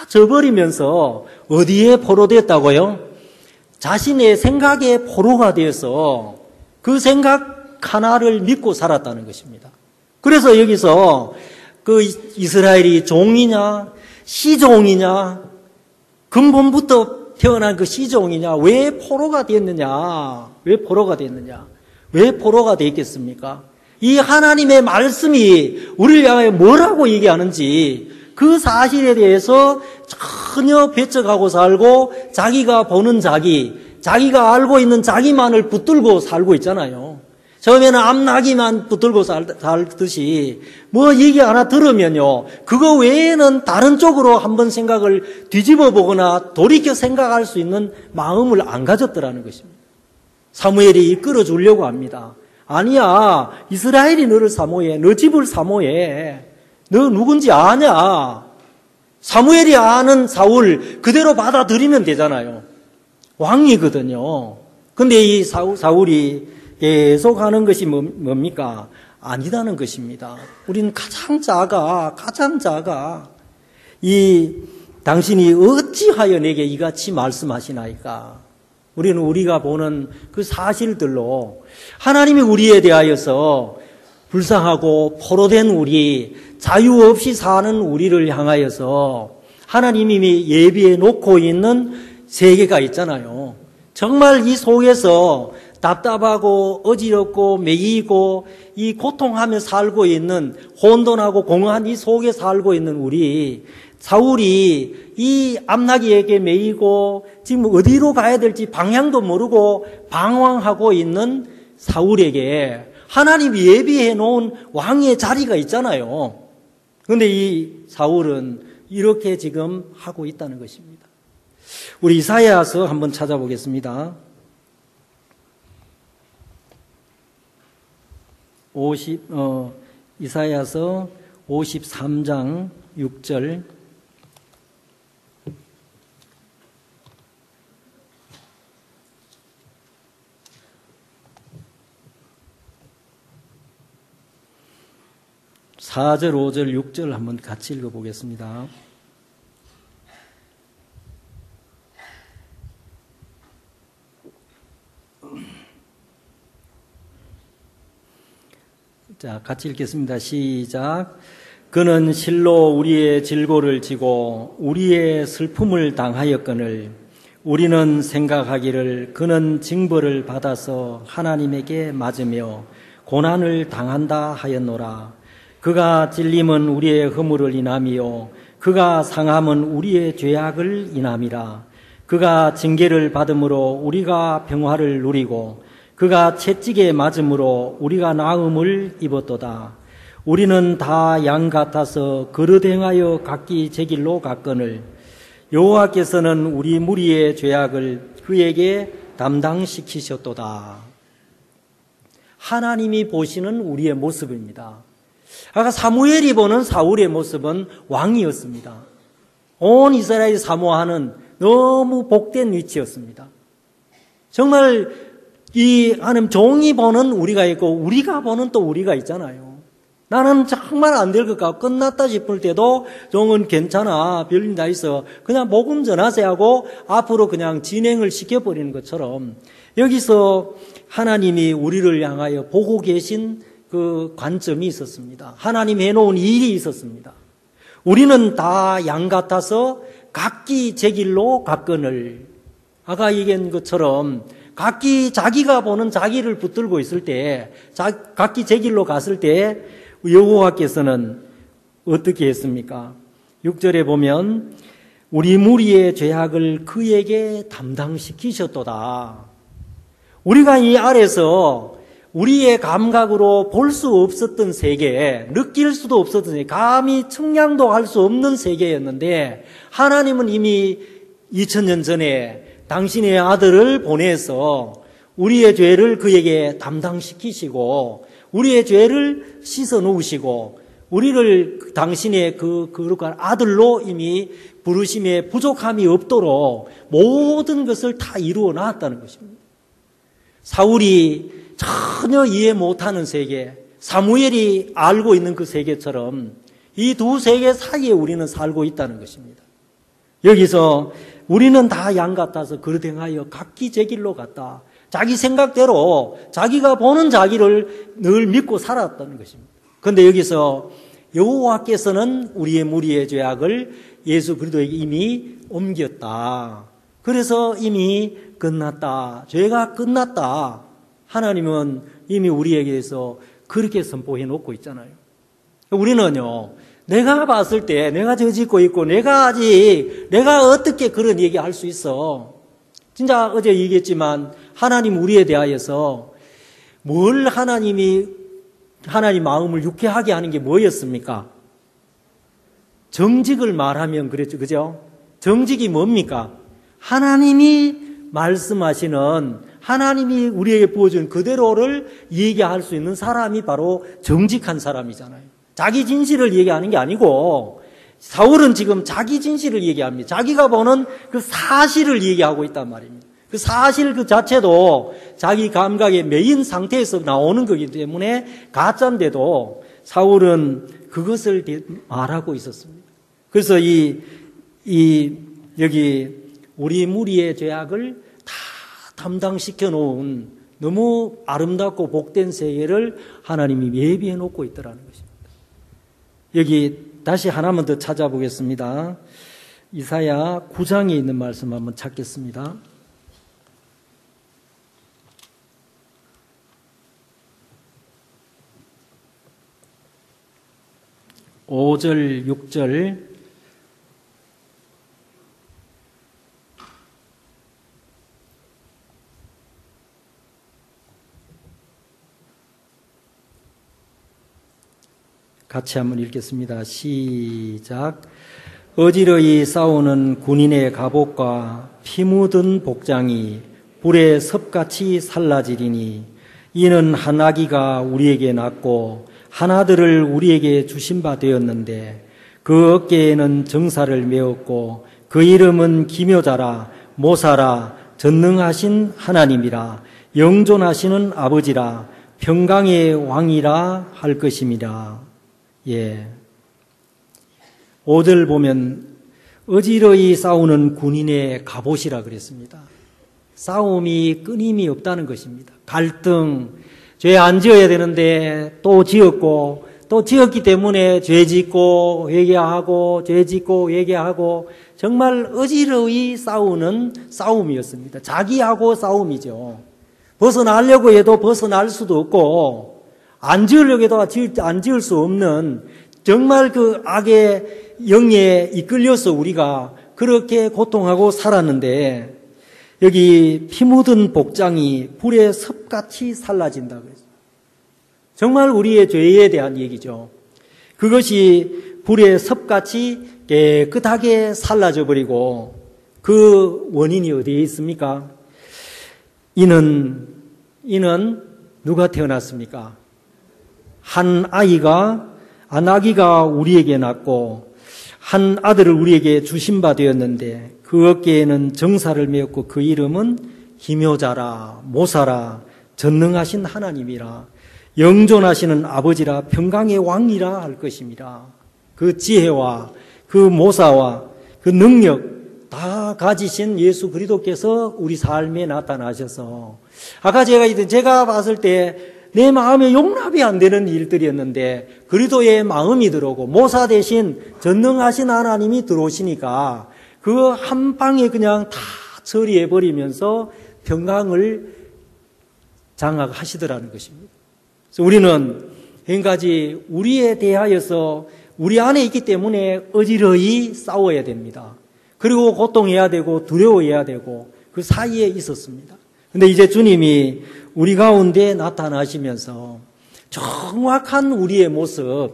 저버리면서 어디에 포로됐다고요? 자신의 생각에 포로가 되어서 그 생각 하나를 믿고 살았다는 것입니다. 그래서 여기서 그 이스라엘이 종이냐, 시종이냐, 근본부터 태어난 그 시종이냐, 왜 포로가 됐느냐, 왜 포로가 됐느냐, 왜 포로가 됐겠습니까? 이 하나님의 말씀이 우리를 향해 뭐라고 얘기하는지 그 사실에 대해서 전혀 배척하고 살고 자기가 보는 자기, 자기가 알고 있는 자기만을 붙들고 살고 있잖아요. 처음에는 암나기만 붙들고 살듯이 뭐 얘기 하나 들으면요, 그거 외에는 다른 쪽으로 한번 생각을 뒤집어 보거나 돌이켜 생각할 수 있는 마음을 안 가졌더라는 것입니다. 사무엘이 이끌어 주려고 합니다. 아니야, 이스라엘이 너를 사모해. 너 집을 사모해. 너 누군지 아냐? 사무엘이 아는 사울 그대로 받아들이면 되잖아요. 왕이거든요. 근데 이 사울, 사울이 계속 하는 것이 뭡니까? 아니다는 것입니다. 우리는 가장 작아, 가장 작아. 이 당신이 어찌하여 내게 이같이 말씀하시나이까? 우리는 우리가 보는 그 사실들로 하나님이 우리에 대하여서 불쌍하고 포로된 우리, 자유 없이 사는 우리를 향하여서 하나님이 예비해 놓고 있는 세계가 있잖아요. 정말 이 속에서 답답하고 어지럽고 매이고 이 고통하며 살고 있는, 혼돈하고 공허한 이 속에 살고 있는 우리, 사울이 이 암나기에게 매이고 지금 어디로 가야 될지 방향도 모르고 방황하고 있는 사울에게 하나님이 예비해 놓은 왕의 자리가 있잖아요. 그런데 이 사울은 이렇게 지금 하고 있다는 것입니다. 우리 이사야서 한번 찾아보겠습니다. 오십, 어, 이사야서 오십삼 장 육 절. 사 절, 오 절, 육 절 한번 같이 읽어보겠습니다. 자, 같이 읽겠습니다. 시작. 그는 실로 우리의 질고를 지고 우리의 슬픔을 당하였거늘 우리는 생각하기를 그는 징벌을 받아서 하나님에게 맞으며 고난을 당한다 하였노라. 그가 찔림은 우리의 허물을 인함이요 그가 상함은 우리의 죄악을 인함이라. 그가 징계를 받음으로 우리가 평화를 누리고 그가 채찍에 맞음으로 우리가 나음을 입었도다. 우리는 다 양 같아서 그릇 행하여 각기 제 길로 갔거늘 여호와께서는 우리 무리의 죄악을 그에게 담당시키셨도다. 하나님이 보시는 우리의 모습입니다. 아까 사무엘이 보는 사울의 모습은 왕이었습니다. 온 이스라엘이 사모하는 너무 복된 위치였습니다. 정말 이 하나님 종이 보는 우리가 있고 우리가 보는 또 우리가 있잖아요. 나는 정말 안 될 것 같고 끝났다 싶을 때도 종은 괜찮아, 별일 다 있어, 그냥 복음 전하세요 하고 앞으로 그냥 진행을 시켜버리는 것처럼 여기서 하나님이 우리를 향하여 보고 계신 그 관점이 있었습니다. 하나님 해놓은 일이 있었습니다. 우리는 다 양 같아서 각기 제 길로 갔거늘, 아까 얘기한 것처럼 각기 자기가 보는 자기를 붙들고 있을 때, 자, 각기 제 길로 갔을 때 여호와께서는 어떻게 했습니까? 육 절에 보면 우리 무리의 죄악을 그에게 담당시키셨도다. 우리가 이 아래서 우리의 감각으로 볼 수 없었던 세계, 느낄 수도 없었던 세계, 감히 측량도 할 수 없는 세계였는데 하나님은 이미 이천 년 전에 당신의 아들을 보내서 우리의 죄를 그에게 담당시키시고 우리의 죄를 씻어 놓으시고 우리를 당신의 그 거룩한 아들로 이미 부르심에 부족함이 없도록 모든 것을 다 이루어 놨다는 것입니다. 사울이 전혀 이해 못하는 세계, 사무엘이 알고 있는 그 세계처럼 이 두 세계 사이에 우리는 살고 있다는 것입니다. 여기서 우리는 다 양 같아서 그릇 행하여 각기 제 길로 갔다. 자기 생각대로 자기가 보는 자기를 늘 믿고 살았다는 것입니다. 그런데 여기서 여호와께서는 우리의 무리의 죄악을 예수 그리스도에게 이미 옮겼다. 그래서 이미 끝났다. 죄가 끝났다. 하나님은 이미 우리에게서 그렇게 선포해 놓고 있잖아요. 우리는요, 내가 봤을 때 내가 저짓고 있고 내가 아직 내가 어떻게 그런 얘기할 수 있어. 진짜 어제 얘기했지만 하나님 우리에 대하여서 뭘 하나님이 하나님 마음을 유쾌하게 하는 게 뭐였습니까? 정직을 말하면 그랬죠. 그죠? 정직이 뭡니까? 하나님이 말씀하시는, 하나님이 우리에게 부어준 그대로를 얘기할 수 있는 사람이 바로 정직한 사람이잖아요. 자기 진실을 얘기하는 게 아니고, 사울은 지금 자기 진실을 얘기합니다. 자기가 보는 그 사실을 얘기하고 있단 말입니다. 그 사실 그 자체도 자기 감각의 메인 상태에서 나오는 거기 때문에 가짜인데도 사울은 그것을 말하고 있었습니다. 그래서 이, 이, 여기 우리 무리의 죄악을 다 담당시켜 놓은 너무 아름답고 복된 세계를 하나님이 예비해 놓고 있더라는 것입니다. 여기 다시 하나만 더 찾아보겠습니다. 이사야 구 장에 있는 말씀 한번 찾겠습니다. 오 절, 육 절. 같이 한번 읽겠습니다. 시작. 어지러이 싸우는 군인의 갑옷과 피 묻은 복장이 불에 섭같이 살라지리니 이는 한 아기가 우리에게 낳고 한 아들을 우리에게 주신 바 되었는데 그 어깨에는 정사를 메었고 그 이름은 기묘자라 모사라 전능하신 하나님이라 영존하시는 아버지라 평강의 왕이라 할 것임이라. 예. 오 절 보면 어지러이 싸우는 군인의 갑옷이라 그랬습니다. 싸움이 끊임이 없다는 것입니다. 갈등, 죄 안 지어야 되는데 또 지었고 또 지었기 때문에 죄 짓고 회개하고 죄 짓고 회개하고 정말 어지러이 싸우는 싸움이었습니다. 자기하고 싸움이죠. 벗어나려고 해도 벗어날 수도 없고 안 지으려고 해도 안 지을 수 없는 정말 그 악의 영에 이끌려서 우리가 그렇게 고통하고 살았는데 여기 피 묻은 복장이 불에 섭같이 살라진다고 했어요. 정말 우리의 죄에 대한 얘기죠. 그것이 불에 섭같이 깨끗하게 살라져 버리고 그 원인이 어디에 있습니까? 이는 이는 누가 태어났습니까? 한 아이가 한 아기가 우리에게 낳고 한 아들을 우리에게 주신 바 되었는데 그 어깨에는 정사를 메었고 그 이름은 기묘자라 모사라 전능하신 하나님이라 영존하시는 아버지라 평강의 왕이라 할 것입니다. 그 지혜와 그 모사와 그 능력 다 가지신 예수 그리스도께서 우리 삶에 나타나셔서 아까 제가 제가 봤을 때 내 마음에 용납이 안 되는 일들이었는데 그리스도의 마음이 들어오고 모사 대신 전능하신 하나님이 들어오시니까 그 한 방에 그냥 다 처리해 버리면서 평강을 장악하시더라는 것입니다. 그래서 우리는 한 가지 우리에 대하여서 우리 안에 있기 때문에 어지러이 싸워야 됩니다. 그리고 고통해야 되고 두려워해야 되고 그 사이에 있었습니다. 근데 이제 주님이 우리 가운데 나타나시면서 정확한 우리의 모습,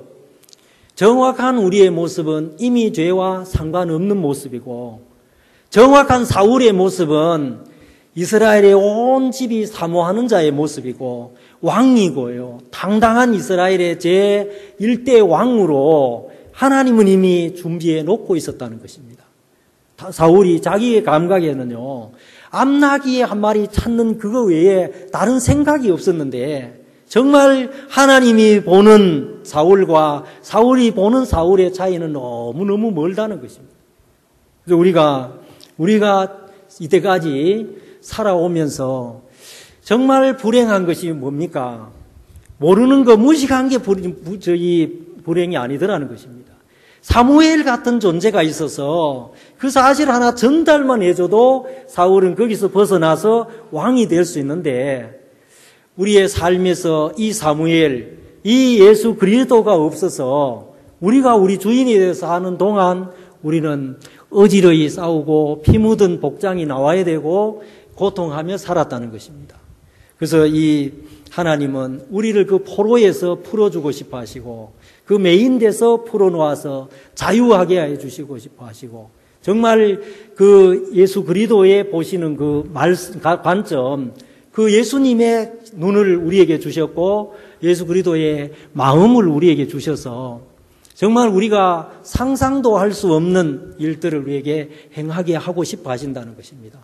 정확한 우리의 모습은 이미 죄와 상관없는 모습이고 정확한 사울의 모습은 이스라엘의 온 집이 사모하는 자의 모습이고 왕이고요. 당당한 이스라엘의 제일 대 왕으로 하나님은 이미 준비해 놓고 있었다는 것입니다. 사울이 자기의 감각에는요. 암나귀의 한 마리 찾는 그거 외에 다른 생각이 없었는데 정말 하나님이 보는 사울과 사울이 보는 사울의 차이는 너무너무 멀다는 것입니다. 그래서 우리가 우리가 이때까지 살아오면서 정말 불행한 것이 뭡니까? 모르는 거 무식한 게 저희 불행이 아니더라는 것입니다. 사무엘 같은 존재가 있어서 그 사실 하나 전달만 해줘도 사울은 거기서 벗어나서 왕이 될 수 있는데 우리의 삶에서 이 사무엘, 이 예수 그리스도가 없어서 우리가 우리 주인이 되어서 하는 동안 우리는 어지러이 싸우고 피 묻은 복장이 나와야 되고 고통하며 살았다는 것입니다. 그래서 이 하나님은 우리를 그 포로에서 풀어주고 싶어 하시고 그 메인데서 풀어놓아서 자유하게 해주시고 싶어 하시고 정말 그 예수 그리스도에 보시는 그 말씀, 관점, 그 예수님의 눈을 우리에게 주셨고 예수 그리스도의 마음을 우리에게 주셔서 정말 우리가 상상도 할 수 없는 일들을 우리에게 행하게 하고 싶어 하신다는 것입니다.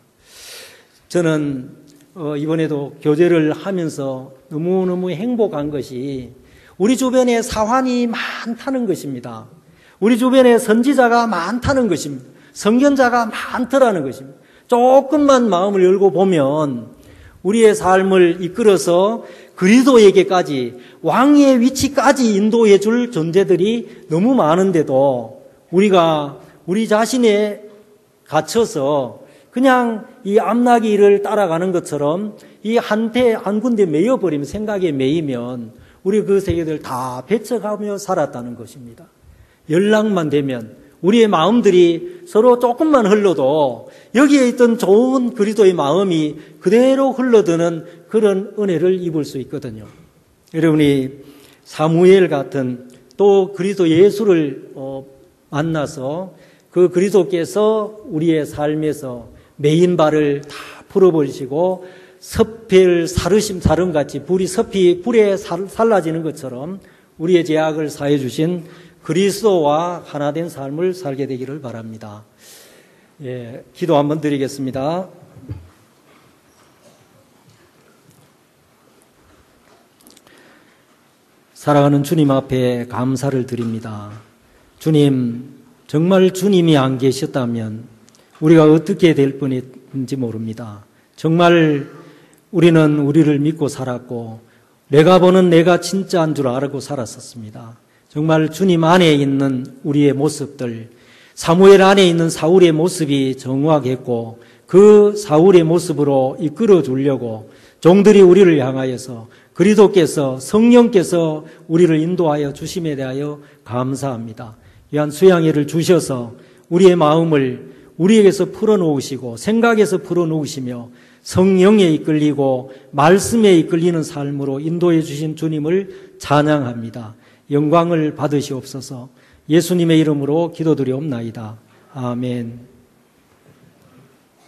저는 이번에도 교제를 하면서 너무너무 행복한 것이 우리 주변에 사환이 많다는 것입니다. 우리 주변에 선지자가 많다는 것입니다. 선견자가 많더라는 것입니다. 조금만 마음을 열고 보면 우리의 삶을 이끌어서 그리스도에게까지 왕의 위치까지 인도해 줄 존재들이 너무 많은데도 우리가 우리 자신에 갇혀서 그냥 이 암나귀를 따라가는 것처럼 이 한테 한 군데 매여버리면 생각에 매이면 우리 그 세계들 다 배척하며 살았다는 것입니다. 연락만 되면 우리의 마음들이 서로 조금만 흘러도 여기에 있던 좋은 그리스도의 마음이 그대로 흘러드는 그런 은혜를 입을 수 있거든요. 여러분이 사무엘 같은 또 그리스도 예수를 어, 만나서 그 그리스도께서 우리의 삶에서 메인 발을 다 풀어버리시고 섭별 사르심 사름같이 불이 섭이 불에 살라지는 것처럼 우리의 죄악을 사해 주신 그리스도와 하나 된 삶을 살게 되기를 바랍니다. 예, 기도 한번 드리겠습니다. 사랑하는 주님 앞에 감사를 드립니다. 주님, 정말 주님이 안 계셨다면 우리가 어떻게 될 뻔했는지 모릅니다. 정말 우리는 우리를 믿고 살았고 내가 보는 내가 진짜인 줄 알고 살았었습니다. 정말 주님 안에 있는 우리의 모습들, 사무엘 안에 있는 사울의 모습이 정확했고 그 사울의 모습으로 이끌어 주려고 종들이 우리를 향하여서 그리스도께서 성령께서 우리를 인도하여 주심에 대하여 감사합니다. 귀한 수양회를 주셔서 우리의 마음을 우리에게서 풀어놓으시고 생각에서 풀어놓으시며 성령에 이끌리고 말씀에 이끌리는 삶으로 인도해 주신 주님을 찬양합니다. 영광을 받으시옵소서. 예수님의 이름으로 기도드리옵나이다. 아멘.